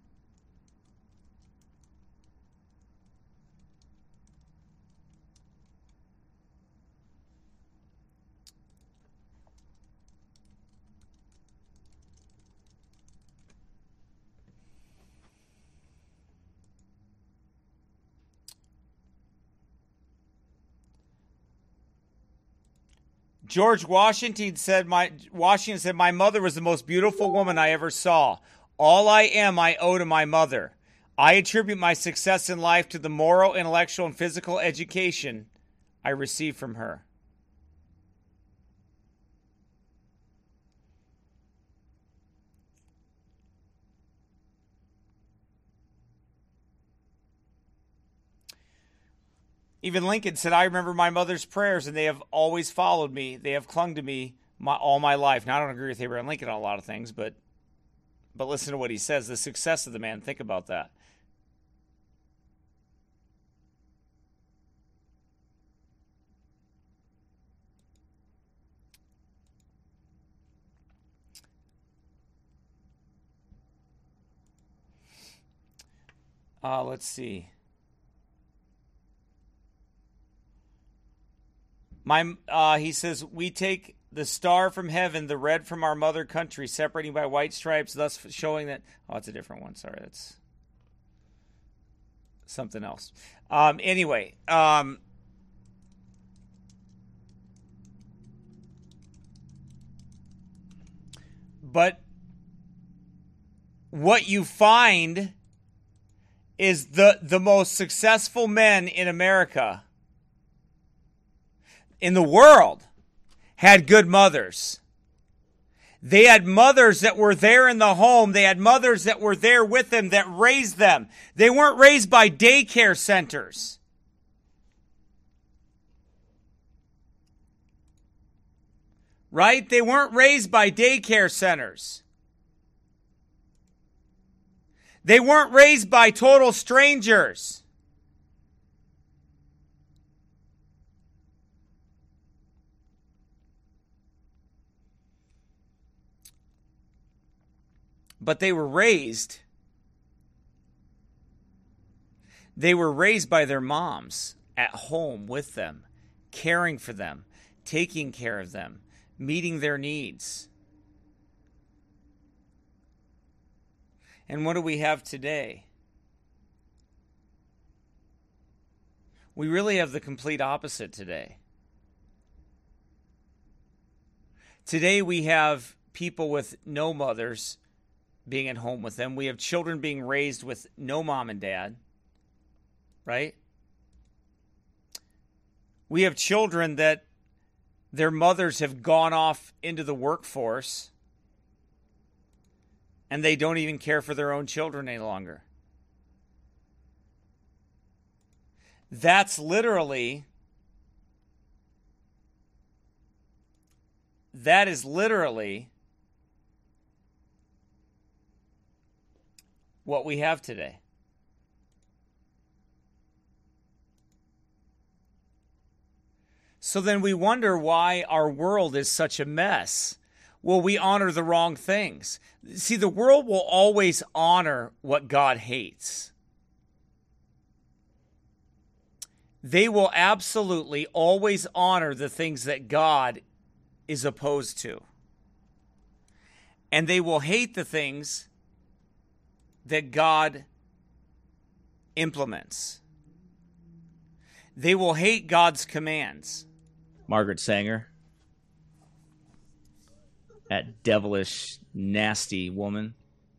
George Washington said, my mother was the most beautiful woman I ever saw. All I am, I owe to my mother. I attribute my success in life to the moral, intellectual, and physical education I received from her. Even Lincoln said, I remember my mother's prayers, and they have always followed me. They have clung to me all my life. Now, I don't agree with Abraham Lincoln on a lot of things, but listen to what he says. The success of the man, think about that. Let's see. He says, we take the star from heaven, the red from our mother country, separating by white stripes, thus showing that... Oh, it's a different one. Sorry, that's something else. Anyway, but what you find is the most successful men in America, in the world, had good mothers. They had mothers that were there in the home. They had mothers that were there with them, that raised them. They weren't raised by daycare centers. Right? They weren't raised by daycare centers. They weren't raised by total strangers. But they were raised by their moms at home with them, caring for them, taking care of them, meeting their needs. And what do we have today? We really have the complete opposite today. Today we have people with no mothers being at home with them. We have children being raised with no mom and dad, right? We have children that their mothers have gone off into the workforce and they don't even care for their own children any longer. That is literally what we have today. So then we wonder why our world is such a mess. Well, we honor the wrong things. See, the world will always honor what God hates. They will absolutely always honor the things that God is opposed to. And they will hate the things that God implements. They will hate God's commands. Margaret Sanger, that devilish, nasty woman.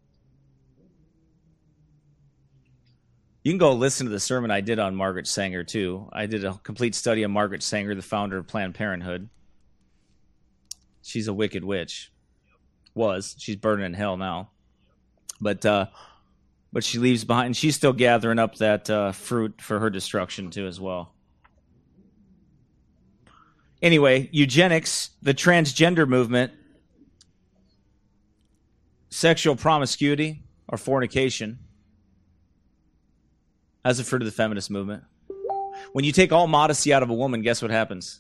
You can go listen to the sermon I did on Margaret Sanger, too. I did a complete study on Margaret Sanger, the founder of Planned Parenthood. She's a wicked witch. Was. She's burning in hell now. But she leaves behind. She's still gathering up that fruit for her destruction, too, as well. Anyway, eugenics, the transgender movement, sexual promiscuity or fornication as a fruit of the feminist movement. When you take all modesty out of a woman, guess what happens?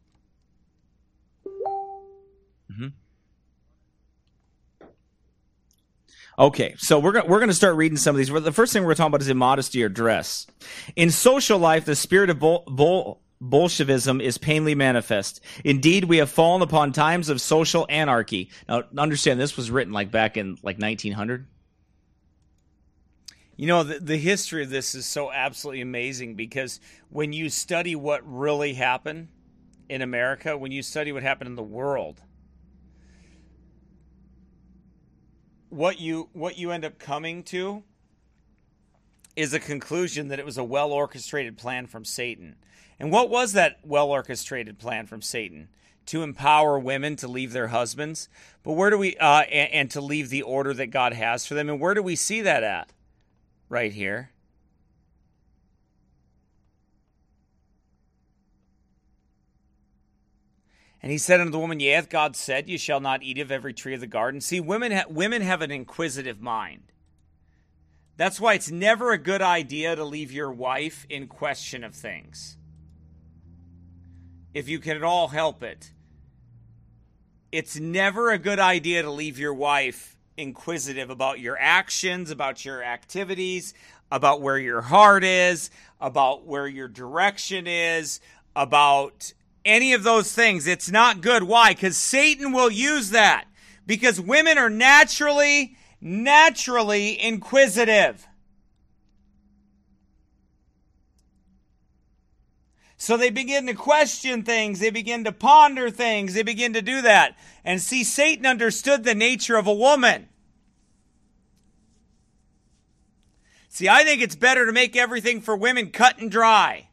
Okay, so we're going to start reading some of these. The first thing we're going to talk about is immodesty or dress. In social life, the spirit of Bolshevism is painfully manifest. Indeed, we have fallen upon times of social anarchy. Now, understand, this was written back in 1900. You know, the history of this is so absolutely amazing because when you study what really happened in America, when you study what happened in the world, what you end up coming to is a conclusion that it was a well-orchestrated plan from Satan. And what was that well-orchestrated plan from Satan? To empower women to leave their husbands. But where do we, and to leave the order that God has for them. And where do we see that at? Right here. And he said unto the woman, Yea, hath God said, You shall not eat of every tree of the garden. See, women have an inquisitive mind. That's why it's never a good idea to leave your wife in question of things. If you can at all help it. It's never a good idea to leave your wife inquisitive about your actions, about your activities, about where your heart is, about where your direction is, about any of those things. It's not good. Why? Because Satan will use that. Because women are naturally inquisitive. So they begin to question things. They begin to ponder things. They begin to do that. And see, Satan understood the nature of a woman. See, I think it's better to make everything for women cut and dry.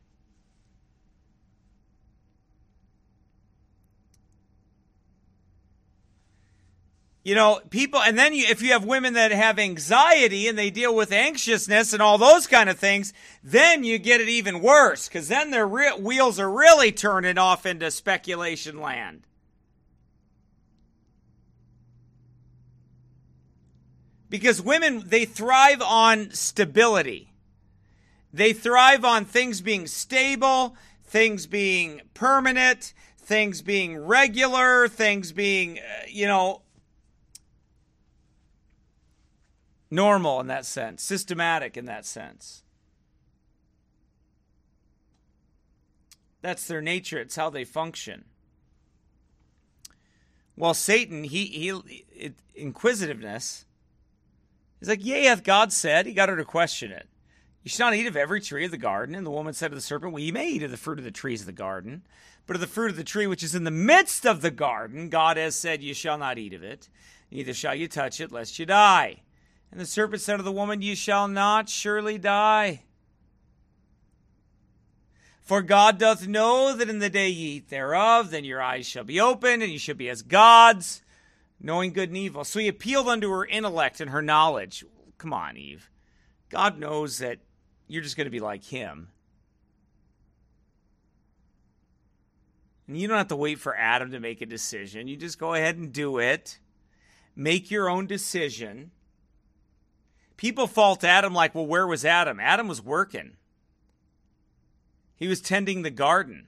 You know, people, and then if you have women that have anxiety and they deal with anxiousness and all those kind of things, then you get it even worse, because then their wheels are really turning off into speculation land. Because women, they thrive on stability. They thrive on things being stable, things being permanent, things being regular, things being, normal in that sense, systematic in that sense. That's their nature. It's how they function. Well, Satan, inquisitiveness, he's like, yea, hath God said? He got her to question it. You shall not eat of every tree of the garden. And the woman said to the serpent, well, you may eat of the fruit of the trees of the garden, but of the fruit of the tree which is in the midst of the garden, God has said, you shall not eat of it, neither shall you touch it, lest you die. And the serpent said to the woman, you shall not surely die. For God doth know that in the day ye eat thereof, then your eyes shall be opened, and you shall be as gods, knowing good and evil. So he appealed unto her intellect and her knowledge. Come on, Eve. God knows that you're just going to be like him. And you don't have to wait for Adam to make a decision. You just go ahead and do it. Make your own decision. People fault Adam like, well, where was Adam? Adam was working. He was tending the garden.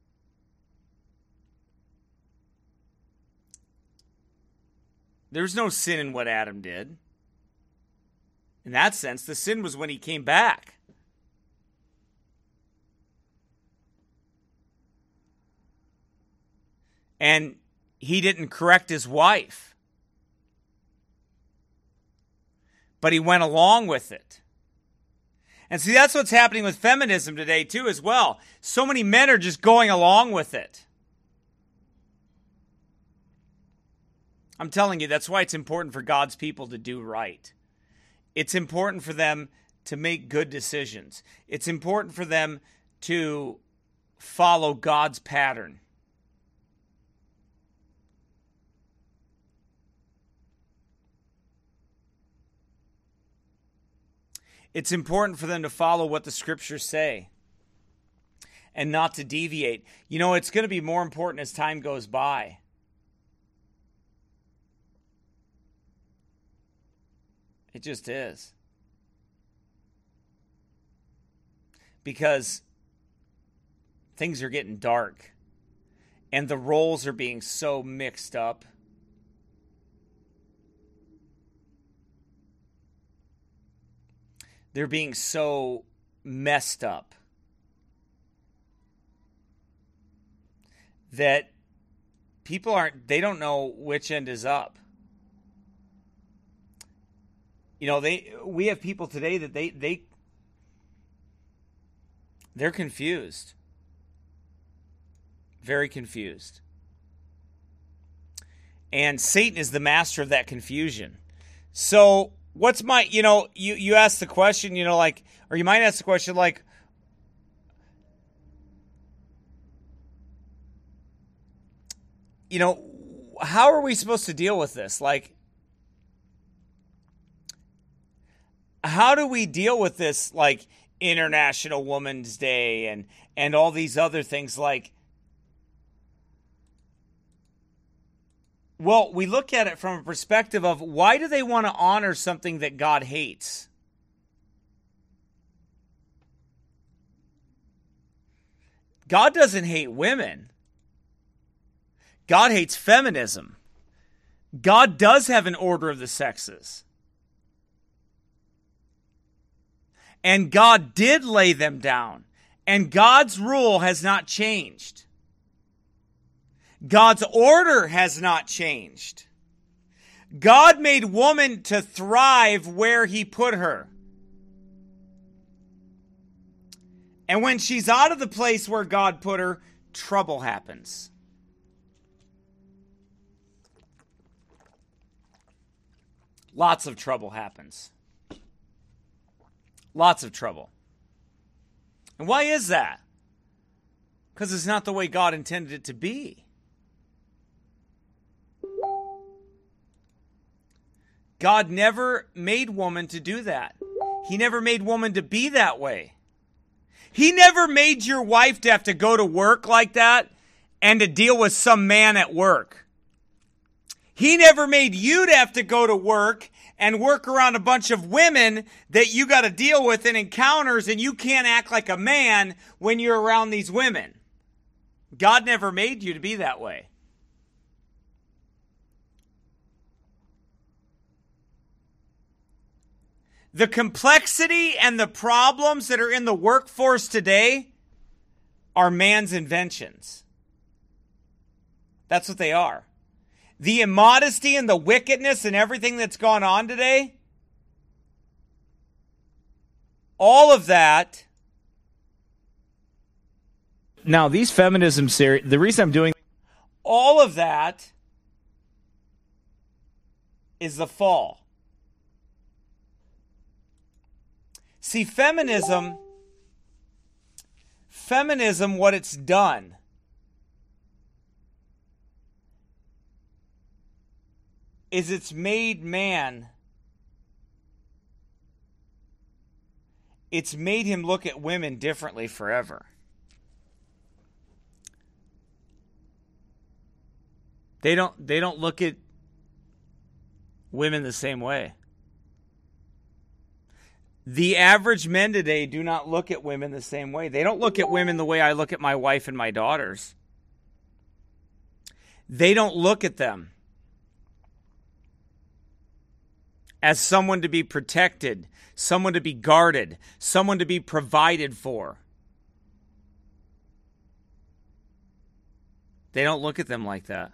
There's no sin in what Adam did. In that sense, the sin was when he came back. And he didn't correct his wife. But he went along with it. And see, that's what's happening with feminism today, too, as well. So many men are just going along with it. I'm telling you, that's why it's important for God's people to do right. It's important for them to make good decisions. It's important for them to follow God's pattern. It's important for them to follow what the scriptures say and not to deviate. You know, it's going to be more important as time goes by. It just is. Because things are getting dark and the roles are being so mixed up. They're being so messed up that they don't know which end is up. You know, we have people today that they're confused. Very confused. And Satan is the master of that confusion. So, what's my, you ask the question, or you might ask the question like, how are we supposed to deal with this? Like, how do we deal with this, like, International Women's Day and all these other things? Like, well, we look at it from a perspective of why do they want to honor something that God hates? God doesn't hate women. God hates feminism. God does have an order of the sexes. And God did lay them down. And God's rule has not changed. God's order has not changed. God made woman to thrive where he put her. And when she's out of the place where God put her, trouble happens. Lots of trouble happens. Lots of trouble. And why is that? Because it's not the way God intended it to be. God never made woman to do that. He never made woman to be that way. He never made your wife to have to go to work like that and to deal with some man at work. He never made you to have to go to work and work around a bunch of women that you got to deal with in encounters, and you can't act like a man when you're around these women. God never made you to be that way. The complexity and the problems that are in the workforce today are man's inventions. That's what they are. The immodesty and the wickedness and everything that's gone on today, All of that. Now, these feminism series, the reason I'm doing all of that is the fall. See, feminism, what it's done is it's made man, it's made him look at women differently forever. They don't look at women the same way. The average men today do not look at women the same way. They don't look at women the way I look at my wife and my daughters. They don't look at them as someone to be protected, someone to be guarded, someone to be provided for. They don't look at them like that.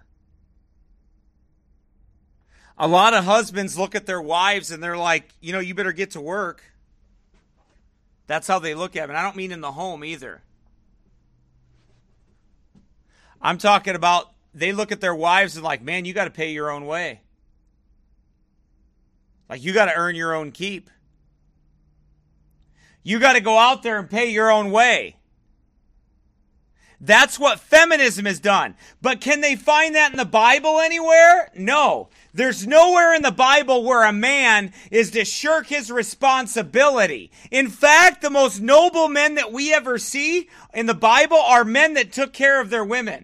A lot of husbands look at their wives and they're like, you better get to work. That's how they look at them. And I don't mean in the home either. I'm talking about they look at their wives and like, man, you got to pay your own way. Like, you got to earn your own keep. You got to go out there and pay your own way. That's what feminism has done. But can they find that in the Bible anywhere? No. There's nowhere in the Bible where a man is to shirk his responsibility. In fact, the most noble men that we ever see in the Bible are men that took care of their women.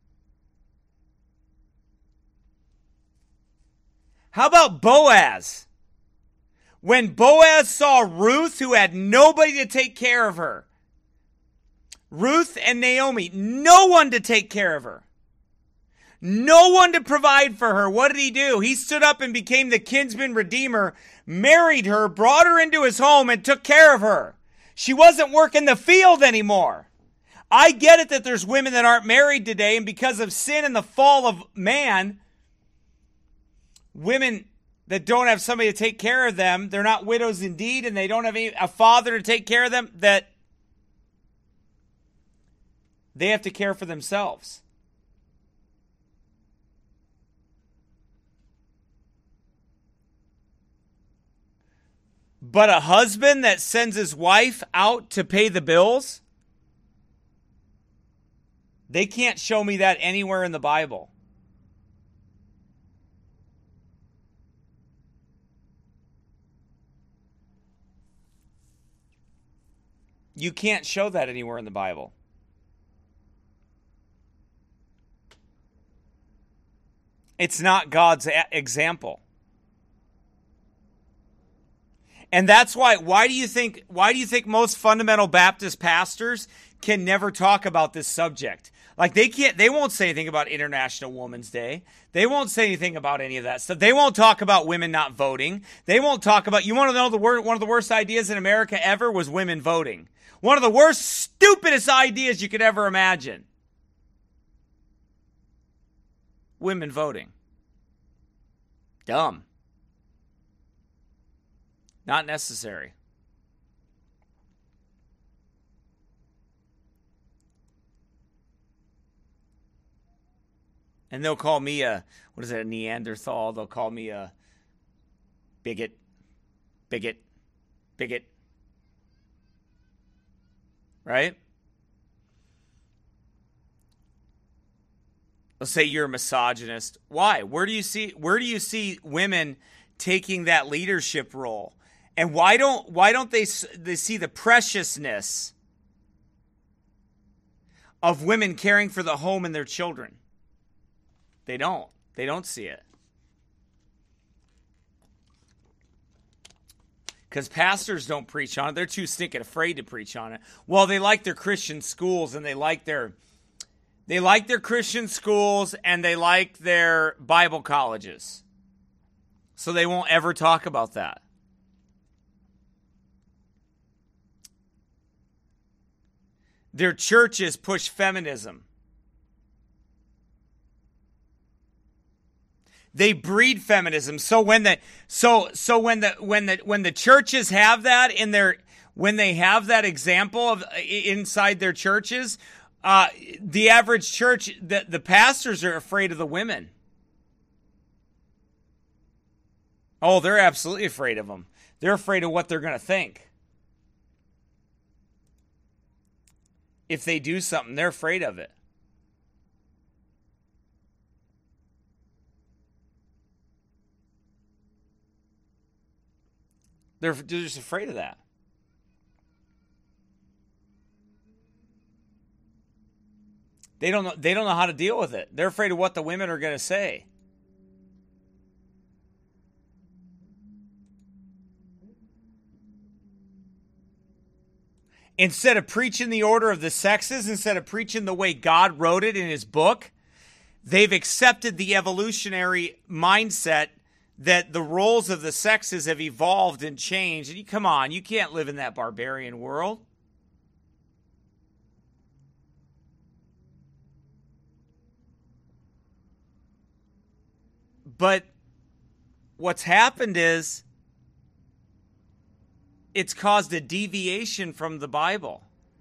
How about Boaz? When Boaz saw Ruth, who had nobody to take care of her, Ruth and Naomi, no one to take care of her. No one to provide for her. What did he do? He stood up and became the kinsman redeemer, married her, brought her into his home, and took care of her. She wasn't working the field anymore. I get it that there's women that aren't married today, and because of sin and the fall of man, women that don't have somebody to take care of them, they're not widows indeed, and they don't have a father to take care of them, that they have to care for themselves. But a husband that sends his wife out to pay the bills, they can't show me that anywhere in the Bible. You can't show that anywhere in the Bible. It's not God's example. And that's why do you think most fundamental Baptist pastors can never talk about this subject? Like they won't say anything about International Women's Day. They won't say anything about any of that stuff. They won't talk about women not voting. They won't talk about, you want to know one of the worst ideas in America ever was women voting. One of the worst, stupidest ideas you could ever imagine. Women voting. Dumb. Not necessary. And they'll call me a Neanderthal. They'll call me a bigot. Right? They'll say you're a misogynist. Why? Where do you see women taking that leadership role? And why don't they see the preciousness of women caring for the home and their children? They don't. They don't see it. Because pastors don't preach on it. They're too stinking afraid to preach on it. Well, they like their Christian schools and they like their Christian schools and they like their Bible colleges. So they won't ever talk about that. Their churches push feminism. They breed feminism. So when the churches have that in their, when they have that example of inside their churches, the average church, the pastors are afraid of the women. Oh, they're absolutely afraid of them. They're afraid of what they're going to think. If they do something, they're afraid of it. They're just afraid of that. They don't know how to deal with it. They're afraid of what the women are going to say. Instead of preaching the order of the sexes, instead of preaching the way God wrote it in his book, they've accepted the evolutionary mindset that the roles of the sexes have evolved and changed. And come on, you can't live in that barbarian world. But what's happened is it's caused a deviation from the Bible.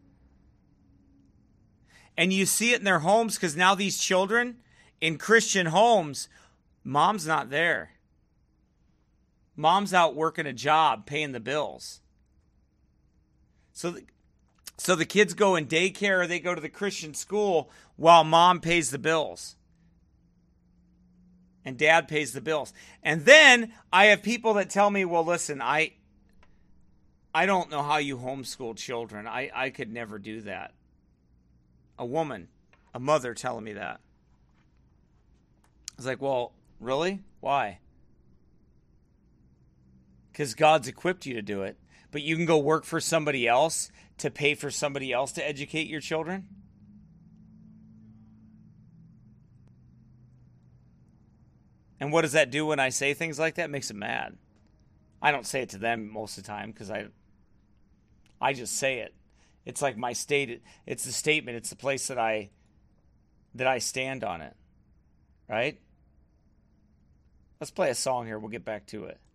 And you see it in their homes because now these children in Christian homes, mom's not there. Mom's out working a job, paying the bills. So the kids go in daycare or they go to the Christian school while mom pays the bills. And dad pays the bills. And then I have people that tell me, well, listen, I don't know how you homeschool children. I could never do that. A mother telling me that. I was like, well, really? Why? Because God's equipped you to do it. But you can go work for somebody else to pay for somebody else to educate your children? And what does that do when I say things like that? It makes them mad. I don't say it to them most of the time because I just say it. It's like my state. It's the statement. It's the place that I stand on it. Right? Let's play a song here. We'll get back to it.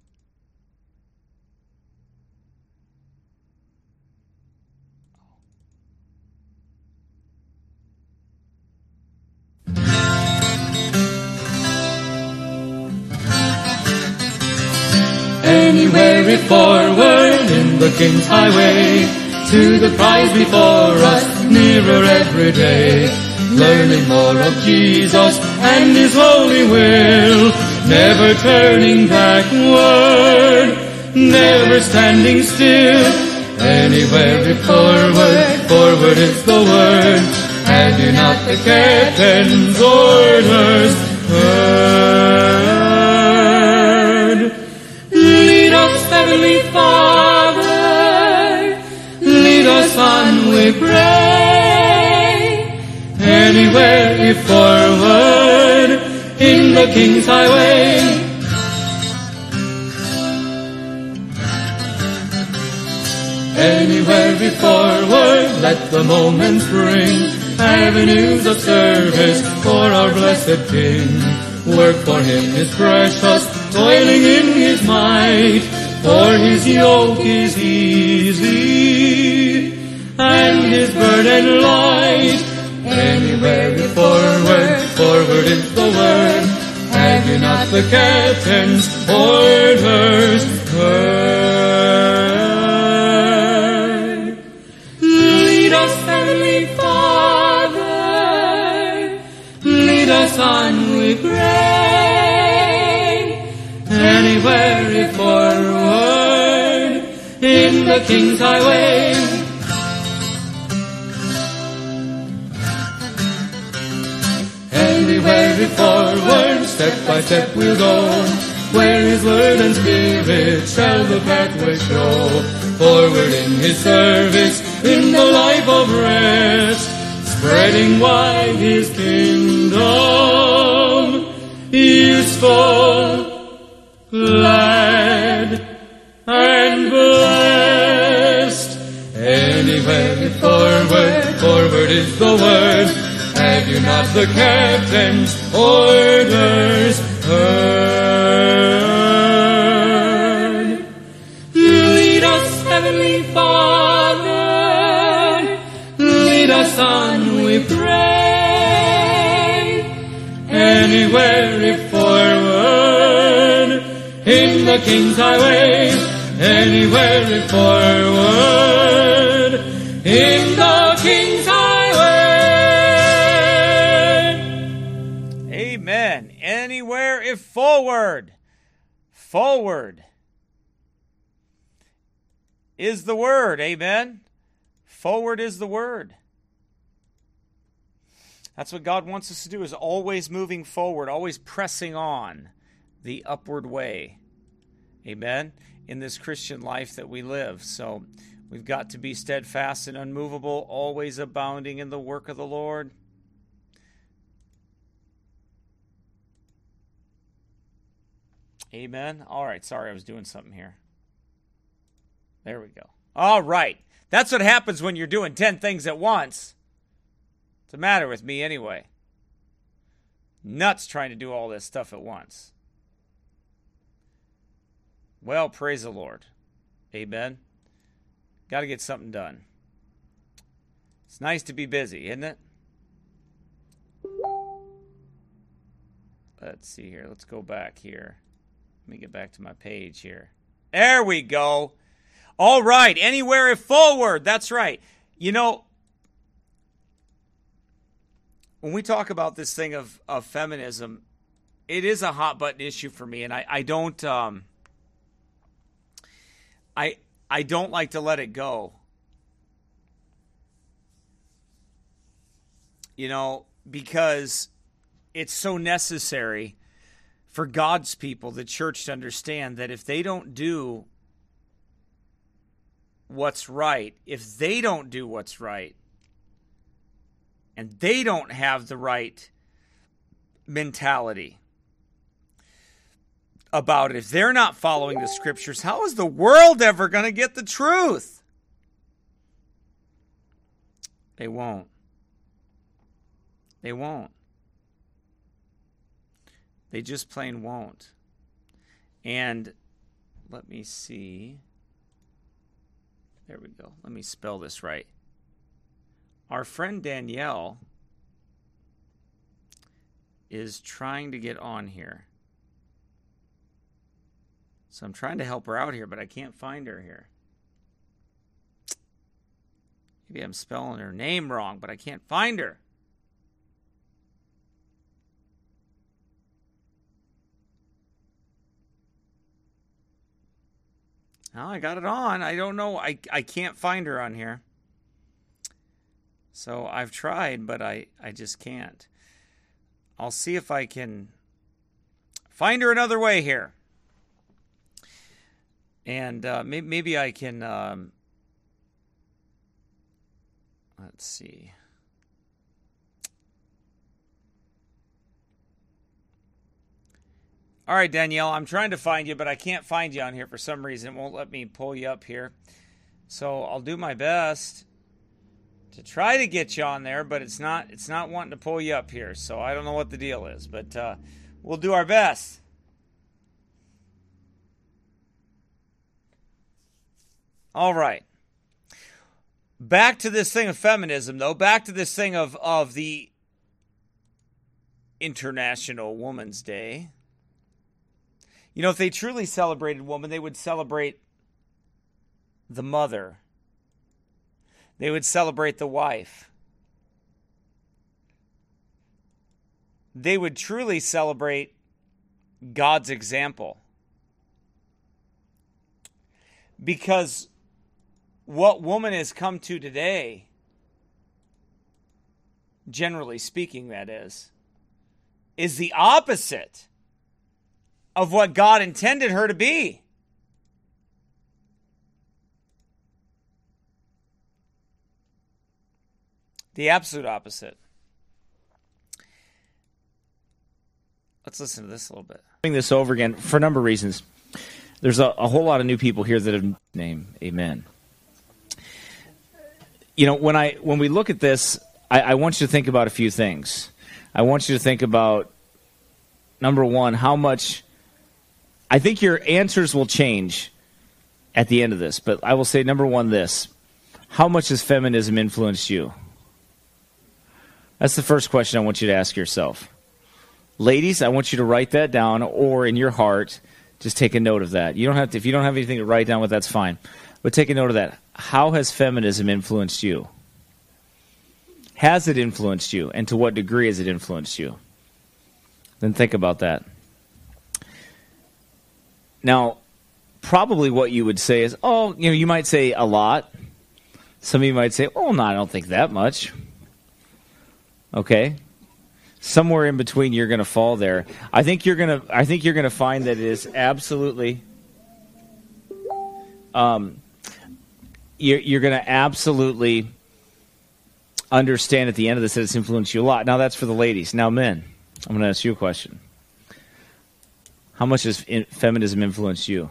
Anywhere we forward in the King's highway, to the prize before us, nearer every day. Learning more of Jesus and His holy will, never turning backward, never standing still. Anywhere we forward, forward is the word. Have you not the captain's orders heard? Lead us, Heavenly Father, lead us on, we pray. Anywhere we forward in the King's highway. Anywhere we forward, let the moments bring avenues of service for our blessed King. Work for Him is precious, toiling in His might, for His yoke is easy and His burden light. Anywhere we forward, forward is the word. Have you not the captain's orders heard? Lead us, Heavenly Father, lead us on, we pray. Anywhere we forward in the King's highway. Anywhere we forward, step by step we'll go, where His word and spirit shall the pathway show. Forward in His service, in the life of rest, spreading wide His kingdom, useful, glad, and blessed. Anywhere we forward, forward is the word. Have you not the captain's orders heard? Lead us, Heavenly Father, Son we pray. Anywhere if forward, in the King's highway. Anywhere if forward, in the King's highway. Amen. Anywhere if forward. Forward is the word. Amen. Forward is the word. That's what God wants us to do, is always moving forward, always pressing on the upward way. Amen. In this Christian life that we live. So we've got to be steadfast and unmovable, always abounding in the work of the Lord. Amen. All right. Sorry, I was doing something here. There we go. All right. That's what happens when you're doing 10 things at once. What's the matter with me anyway? Nuts trying to do all this stuff at once. Well, praise the Lord. Amen. Got to get something done. It's nice to be busy, isn't it? Let's see here. Let's go back here. Let me get back to my page here. There we go. All right. Anywhere if forward. That's right. You know, when we talk about this thing of feminism, it is a hot button issue for me, and I don't I don't like to let it go. You know, because it's so necessary for God's people, the church, to understand that if they don't do what's right, if they don't do what's right, and they don't have the right mentality about it, if they're not following the scriptures, how is the world ever going to get the truth? They won't. They won't. They just plain won't. And let me see. There we go. Let me spell this right. Our friend Danielle is trying to get on here. So I'm trying to help her out here, but I can't find her here. Maybe I'm spelling her name wrong, but I can't find her. Now I got it on. I don't know. I can't find her on here. So I've tried, but I just can't. I'll see if I can find her another way here. And maybe I can, let's see. All right, Danielle, I'm trying to find you, but I can't find you on here for some reason. It won't let me pull you up here. So I'll do my best to try to get you on there, but it's not wanting to pull you up here. So I don't know what the deal is, but we'll do our best. All right. Back to this thing of feminism, though. Back to this thing of the International Women's Day. You know, if they truly celebrated woman, they would celebrate the mother. They would celebrate the wife. They would truly celebrate God's example. Because what woman has come to today, generally speaking, that is the opposite of what God intended her to be. The absolute opposite. Let's listen to this a little bit. Doing this over again for a number of reasons. There's a whole lot of new people here that have named Amen. You know, when we look at this, I want you to think about a few things. I want you to think about, number one, how much. I think your answers will change at the end of this, but I will say, number one, this. How much has feminism influenced you? That's the first question I want you to ask yourself. Ladies, I want you to write that down, or in your heart, just take a note of that. You don't have to, if you don't have anything to write down with, that's fine. But take a note of that. How has feminism influenced you? Has it influenced you? And to what degree has it influenced you? Then think about that. Now, probably what you would say is, oh, you might say a lot. Some of you might say, oh, no, I don't think that much. Okay? Somewhere in between, you're going to fall there. I think you're going to find that it is absolutely you're going to absolutely understand at the end of this that it's influenced you a lot. Now, that's for the ladies. Now, men, I'm going to ask you a question. How much has feminism influenced you?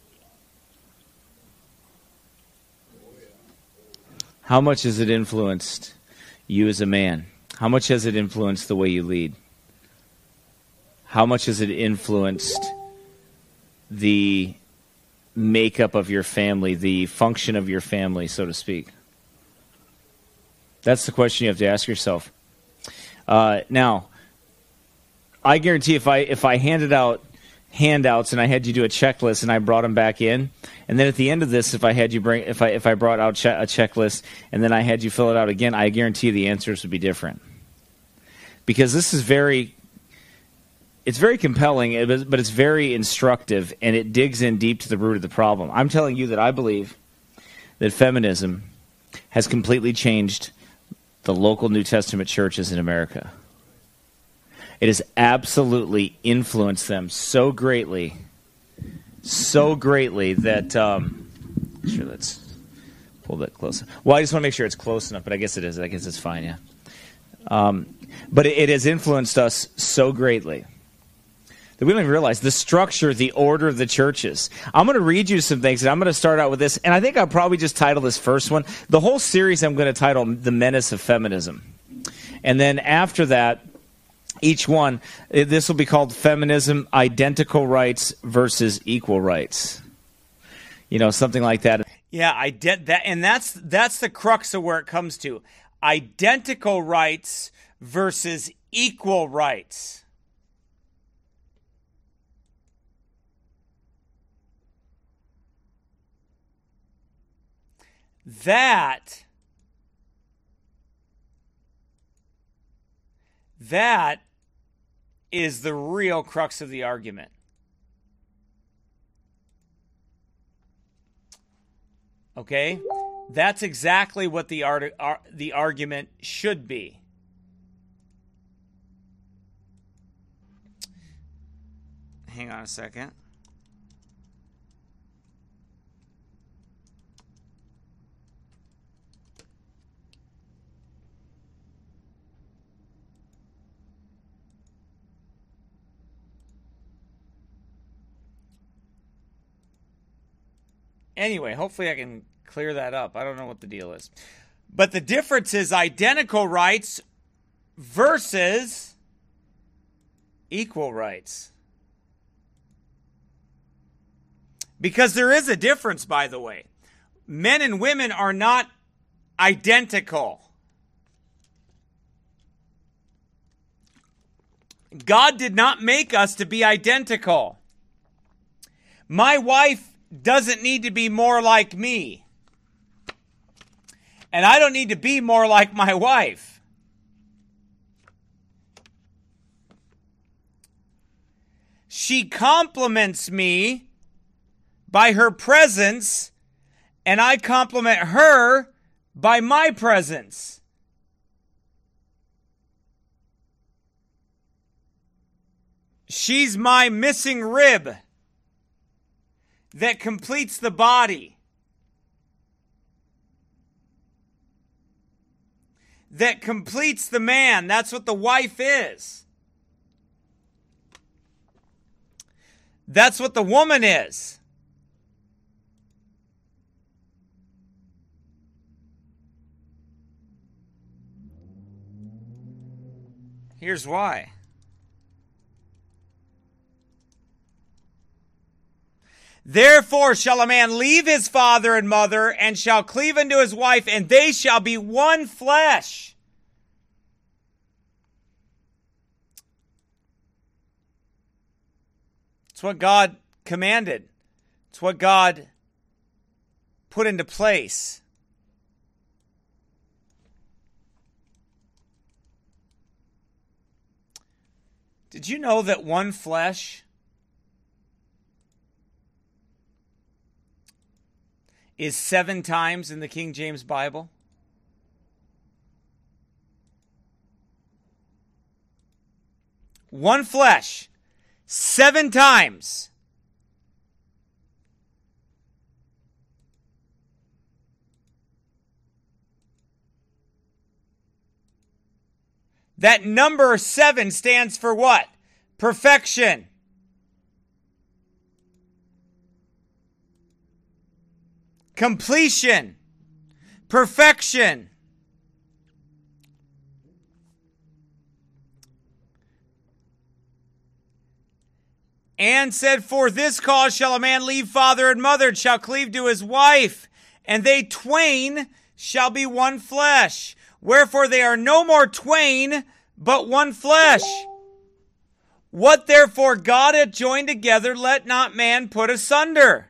How much has it influenced you as a man? How much has it influenced the way you lead? How much has it influenced the makeup of your family, the function of your family, so to speak? That's the question you have to ask yourself. Now, I guarantee if I handed out handouts and I had you do a checklist and I brought them back in, and then at the end of this, if I brought out a checklist and then I had you fill it out again, I guarantee the answers would be different. Because this is it's very compelling, but it's very instructive, and it digs in deep to the root of the problem. I'm telling you that I believe that feminism has completely changed the local New Testament churches in America. It has absolutely influenced them so greatly that, sure, let's pull that closer. Well, I just want to make sure it's close enough, but I guess it is. I guess it's fine, yeah. But it has influenced us so greatly that we don't even realize the structure, the order of the churches. I'm going to read you some things, and I'm going to start out with this, and I think I'll probably just title this first one. The whole series I'm going to title The Menace of Feminism. And then after that, each one, this will be called Feminism, Identical Rights versus Equal Rights. Something like that. Yeah, I did that, and that's the crux of where it comes to. Identical rights versus equal rights. That is the real crux of the argument. Okay? That's exactly what the argument should be. Hang on a second. Anyway, hopefully I can clear that up. I don't know what the deal is. But the difference is identical rights versus equal rights. Because there is a difference, by the way. Men and women are not identical. God did not make us to be identical. My wife doesn't need to be more like me. And I don't need to be more like my wife. She compliments me by her presence, and I compliment her by my presence. She's my missing rib that completes the body, that completes the man. That's what the wife is. That's what the woman is. Here's why. Therefore shall a man leave his father and mother, and shall cleave unto his wife, and they shall be one flesh. what God commanded. It's what God put into place. Did you know that one flesh is 7 times in the King James Bible? One flesh, 7 times. That number 7 stands for what? Perfection. Completion. Perfection. And said, for this cause shall a man leave father and mother, and shall cleave to his wife, and they twain shall be one flesh. Wherefore they are no more twain, but one flesh. What therefore God hath joined together, let not man put asunder.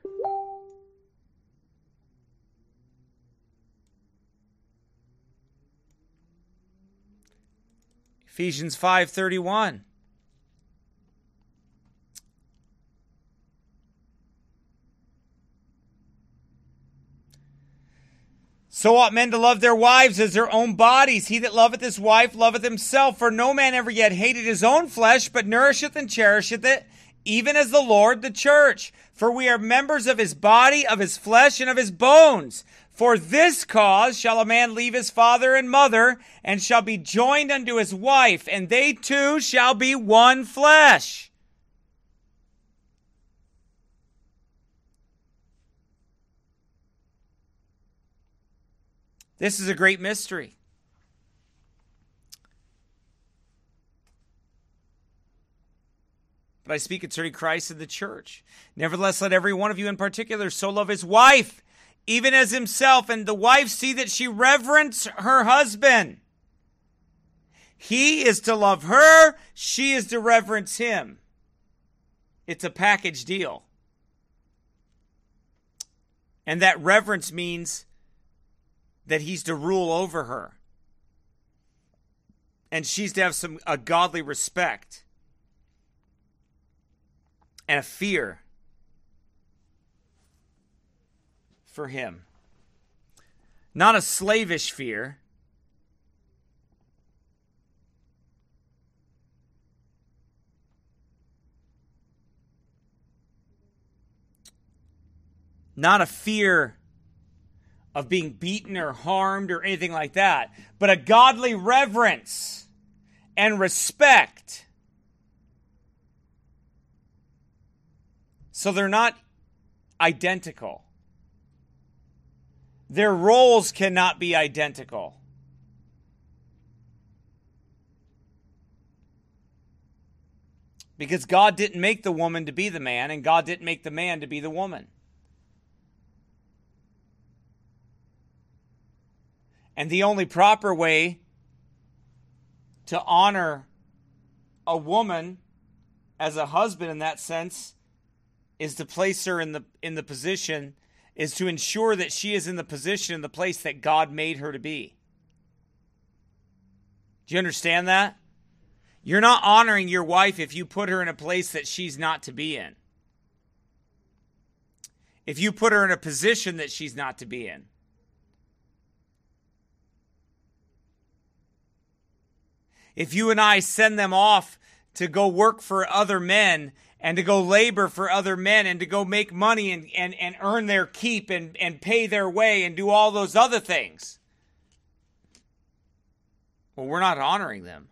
Ephesians 5:31. So ought men to love their wives as their own bodies. He that loveth his wife loveth himself. For no man ever yet hated his own flesh, but nourisheth and cherisheth it, even as the Lord the church. For we are members of his body, of his flesh, and of his bones. For this cause shall a man leave his father and mother, and shall be joined unto his wife, and they two shall be one flesh. This is a great mystery. But I speak concerning Christ and the church. Nevertheless, let every one of you in particular so love his wife, even as himself, and the wife see that she reverence her husband. He is to love her, she is to reverence him. It's a package deal. And that reverence means that he's to rule over her. And she's to have a godly respect and a fear for him. Not a slavish fear. Not a fear of being beaten or harmed or anything like that, but a godly reverence and respect. So they're not identical. Their roles cannot be identical. Because God didn't make the woman to be the man, and God didn't make the man to be the woman. And the only proper way to honor a woman as a husband in that sense is to place her in the position, is to ensure that she is in the position, in the place that God made her to be. Do you understand that? You're not honoring your wife if you put her in a place that she's not to be in. If you put her in a position that she's not to be in. If you and I send them off to go work for other men and to go labor for other men and to go make money and earn their keep and pay their way and do all those other things, well, we're not honoring them.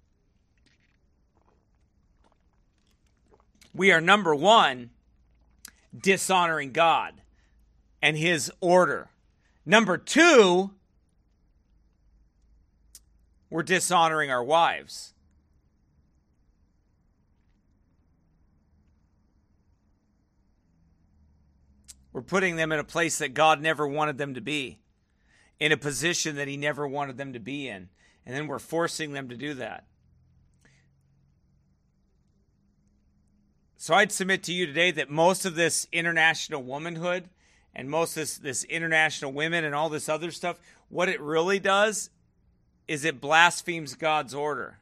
We are, number one, dishonoring God and his order. Number two, we're dishonoring our wives. We're putting them in a place that God never wanted them to be, in a position that he never wanted them to be in, and then we're forcing them to do that. So I'd submit to you today that most of this international womanhood and most of this international women and all this other stuff, what it really does is it blasphemes God's order.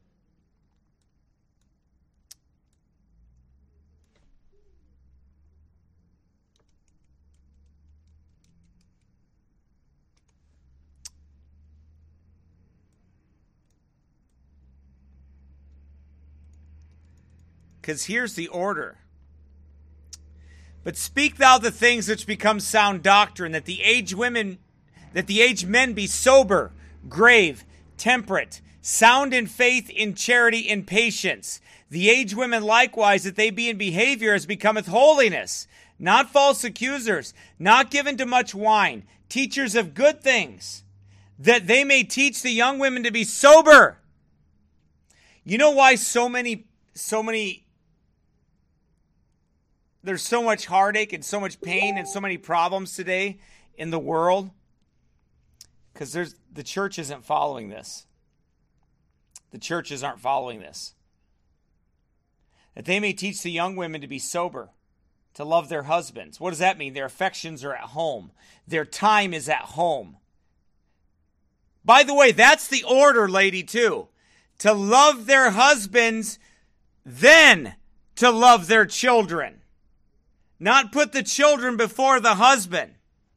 Because here's the order. But speak thou the things which become sound doctrine, that the aged men be sober, grave, temperate, sound in faith, in charity, in patience. The aged women likewise, that they be in behavior as becometh holiness, not false accusers, not given to much wine, teachers of good things, that they may teach the young women to be sober. You know why there's so much heartache and so much pain and so many problems today in the world? Because the church isn't following this. The churches aren't following this. That they may teach the young women to be sober, to love their husbands. What does that mean? Their affections are at home. Their time is at home. By the way, that's the order, lady, too. To love their husbands, then to love their children. Not put the children before the husband.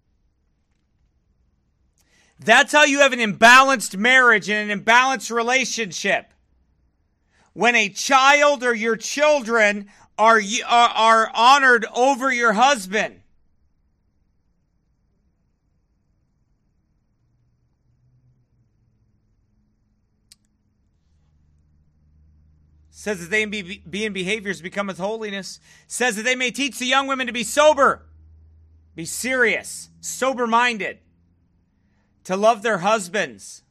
That's how you have an imbalanced marriage and an imbalanced relationship. When a child or your children are honored over your husband. Says that they be in behaviors becometh holiness. Says that they may teach the young women to be sober. Be serious. Sober-minded. To love their husbands.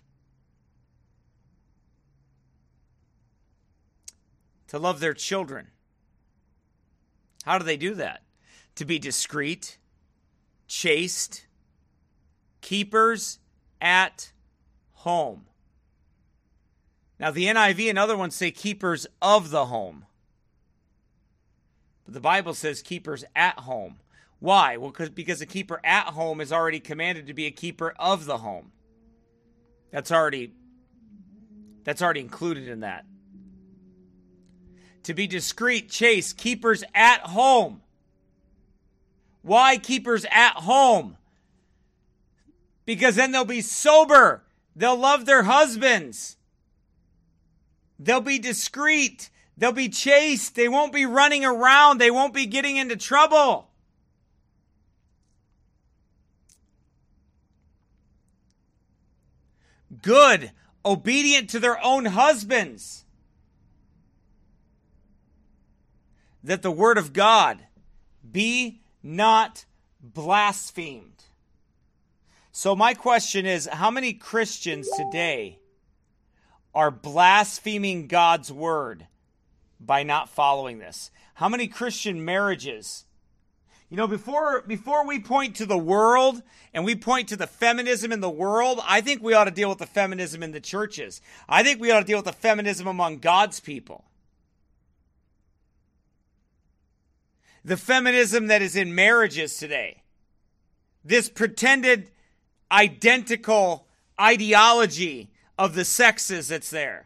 To love their children. How do they do that? To be discreet, chaste, keepers at home. Now, the NIV and other ones say keepers of the home. But the Bible says keepers at home. Why? Well, because a keeper at home is already commanded to be a keeper of the home. That's already included in that. To be discreet, chaste, keepers at home. Why keepers at home? Because then they'll be sober. They'll love their husbands. They'll be discreet. They'll be chaste. They won't be running around. They won't be getting into trouble. Good, obedient to their own husbands. That the word of God be not blasphemed. So my question is, how many Christians today are blaspheming God's word by not following this? How many Christian marriages? You know, before we point to the world and we point to the feminism in the world, I think we ought to deal with the feminism in the churches. I think we ought to deal with the feminism among God's people. The feminism that is in marriages today. This pretended identical ideology of the sexes that's there.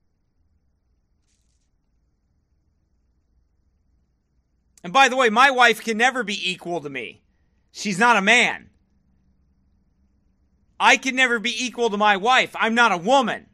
And by the way, my wife can never be equal to me. She's not a man. I can never be equal to my wife. I'm not a woman.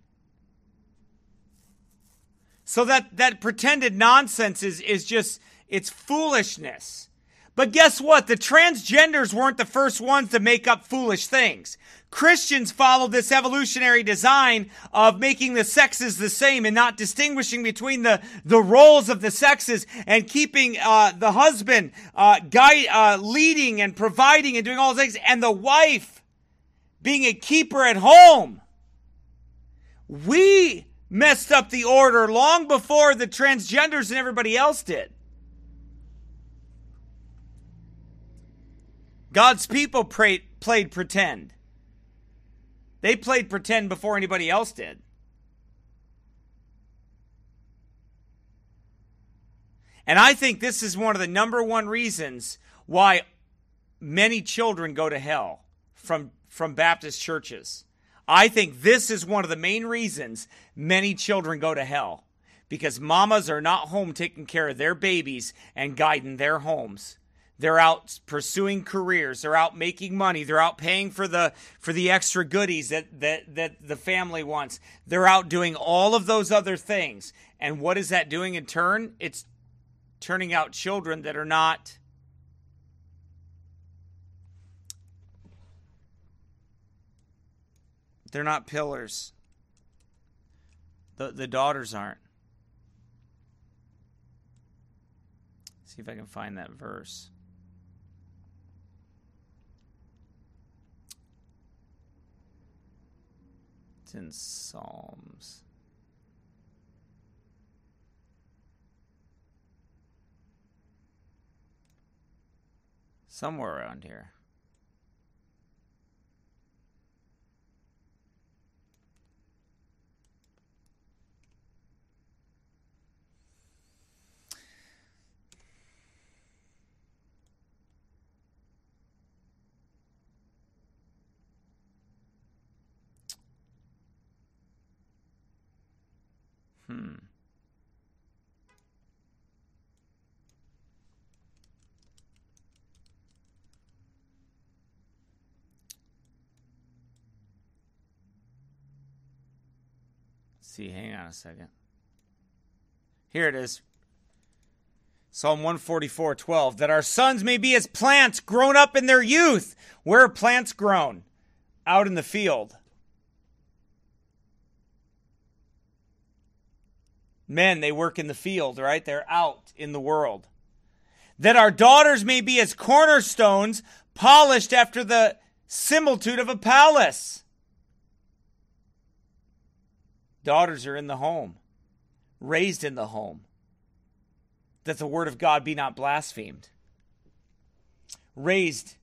So that pretended nonsense is just, it's foolishness. But guess what? The transgenders weren't the first ones to make up foolish things. Christians followed this evolutionary design of making the sexes the same and not distinguishing between the roles of the sexes and keeping the husband leading and providing and doing all those things, and the wife being a keeper at home. We messed up the order long before the transgenders and everybody else did. God's people played pretend. They played pretend before anybody else did. And I think this is one of the number one reasons why many children go to hell from Baptist churches. I think this is one of the main reasons many children go to hell. Because mamas are not home taking care of their babies and guiding their homes. They're out pursuing careers. They're out making money. They're out paying for the extra goodies that the family wants. They're out doing all of those other things. And what is that doing in turn? It's turning out children that are not they're not pillars. The daughters aren't. See if I can find that verse. It's in Psalms. Somewhere around here. See, hang on a second. Here it is. Psalm 144:12. That our sons may be as plants grown up in their youth. Where are plants grown? Out in the field. Men, they work in the field, right? They're out in the world. That our daughters may be as cornerstones, polished after the similitude of a palace. Daughters are in the home, raised in the home, that the word of God be not blasphemed. Raised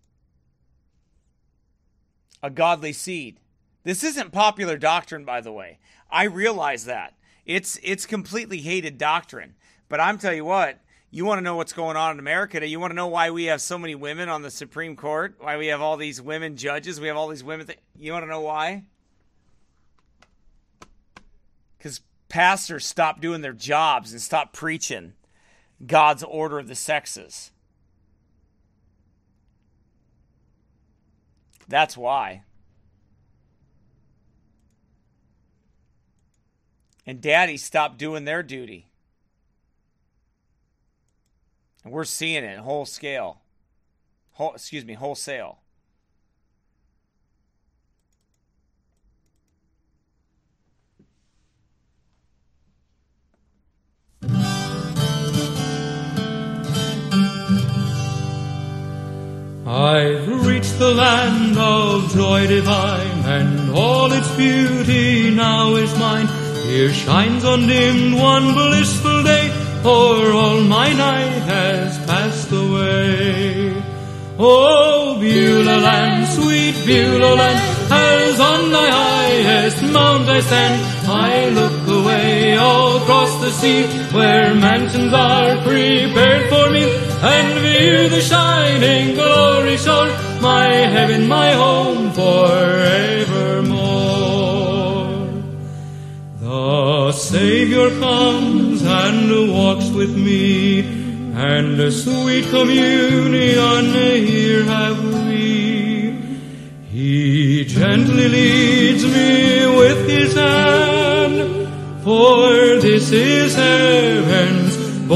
a godly seed. This isn't popular doctrine, by the way. I realize that. It's completely hated doctrine. But I'm telling you what, you want to know what's going on in America today? You want to know why we have so many women on the Supreme Court? Why we have all these women judges? We have all these women. You want to know why? Because pastors stopped doing their jobs and stopped preaching God's order of the sexes. That's why. And daddies stopped doing their duty. And we're seeing it wholesale. I've reached the land of joy divine, and all its beauty now is mine. Here shines undimmed one blissful day, for all my night has passed away. Oh, Beulah land, sweet Beulah land, as on thy highest mount I stand, I look away all across the sea, where mansions are prepared for me, and view the shining glory shore, my heaven, my home forevermore. The Savior comes and walks with me, and a sweet communion here have we. He gently leads me with his hand, for this is heaven's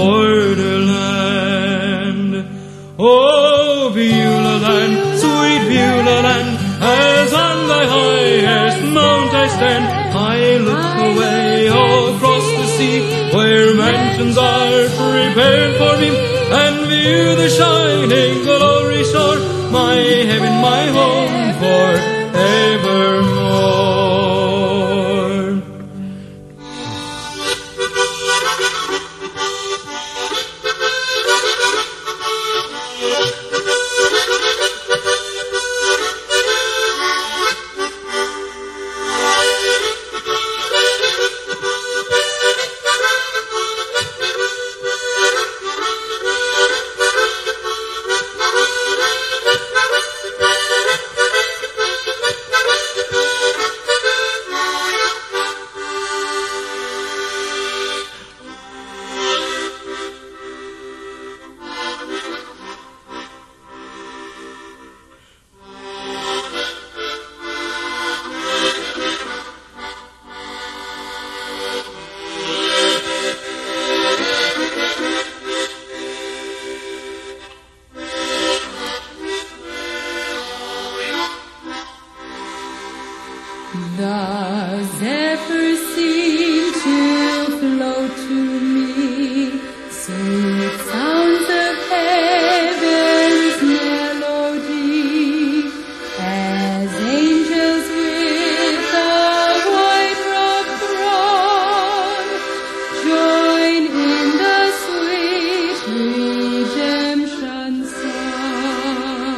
borderland. Oh, Beulah land, sweet Beulah land, as on thy highest mount I stand, I look away all across the sea, where mansions are prepared for me, and view the shining glory shore, my heaven, my home forevermore. never seem to flow to me. Sweet sounds of heaven's melody, as angels with a white robe throng, join in the sweet redemption song.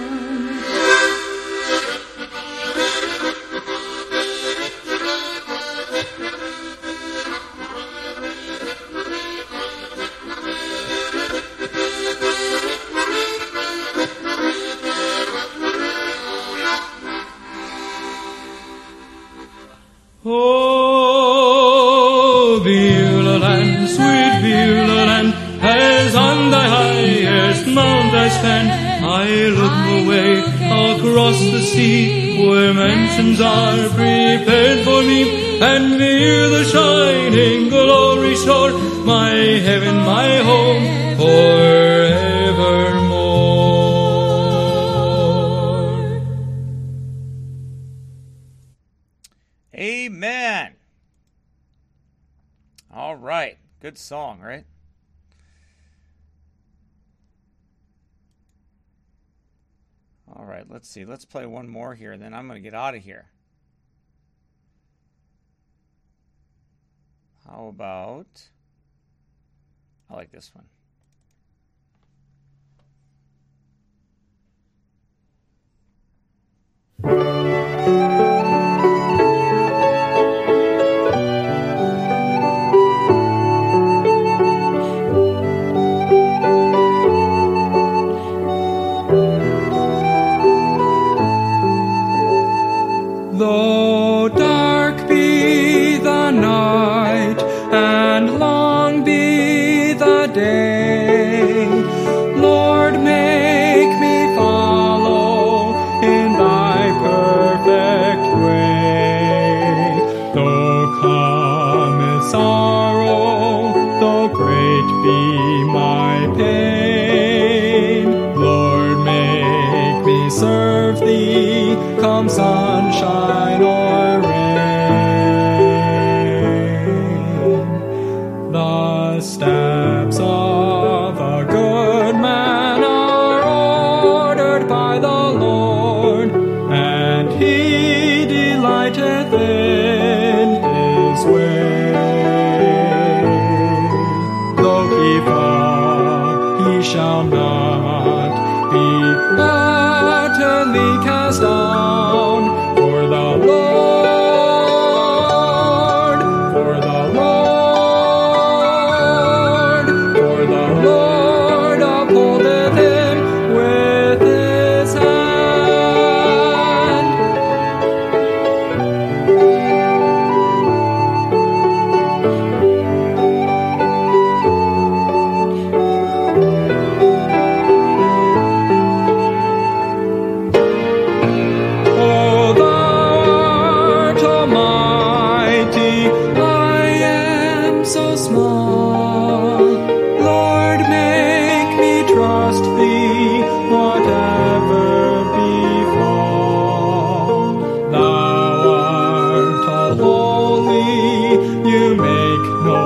Oh, Beulah land, sweet Beulah land, as on thy highest mount I stand, I look away across the sea, where mansions are prepared for me, and view the shining glory shore, my heaven, my home, forevermore. Amen. All right. Good song, right? All right, let's see. Let's play one more here, and then I'm going to get out of here. How about... I like this one. Though dark be the night and long be the day, Lord, make me follow in thy perfect way. Though cometh sorrow, though great be my pain, Lord, make me serve thee, come sunshine or rain. The steps of a good man are ordered by the Lord, and he delighteth in his way. Though he fall, he shall not be utterly cast down, for the Lord, for the Lord, for the Lord upholdeth him with his hand. Oh, thou art almighty, I am so small. Lord, make me trust thee, whatever befall. Thou art all holy, you make no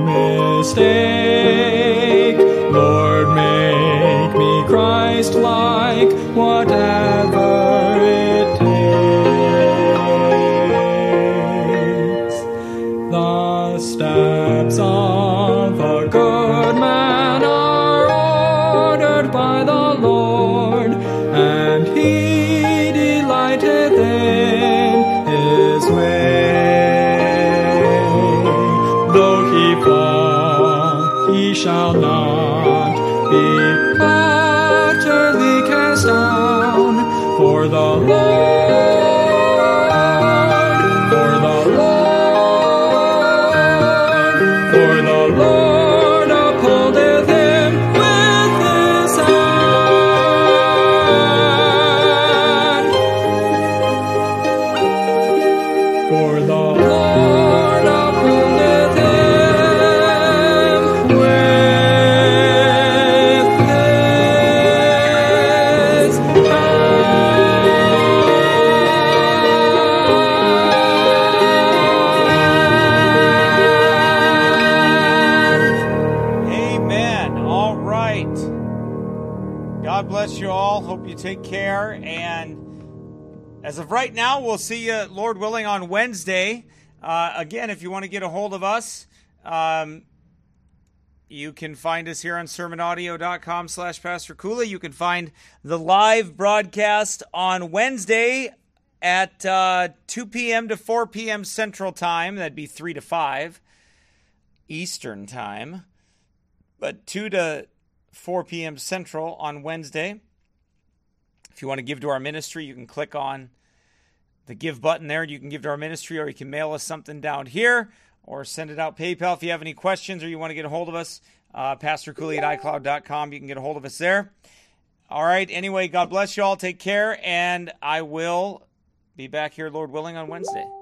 mistake. Lord, make me Christ-like, whatever it takes. The steps of a good man are ordered by the Lord, and he delighteth in his way. Though he fall, he shall not be utterly cast down, for the Lord, for the Lord, for the Lord upholdeth him with his hand. For the Lord upholdeth him with take care. And as of right now, we'll see you, Lord willing, on Wednesday. Again, if you want to get a hold of us, you can find us here on sermonaudio.com/Pastor Cooley. You can find the live broadcast on Wednesday at 2 p.m. to 4 p.m. Central Time. That'd be 3 to 5 Eastern Time. But 2 to 4 p.m. Central on Wednesday. If you want to give to our ministry, you can click on the give button there. You can give to our ministry, or you can mail us something down here, or send it out PayPal. If you have any questions or you want to get a hold of us, PastorCooley@iCloud.com. You can get a hold of us there. All right. Anyway, God bless you all. Take care. And I will be back here, Lord willing, on Wednesday.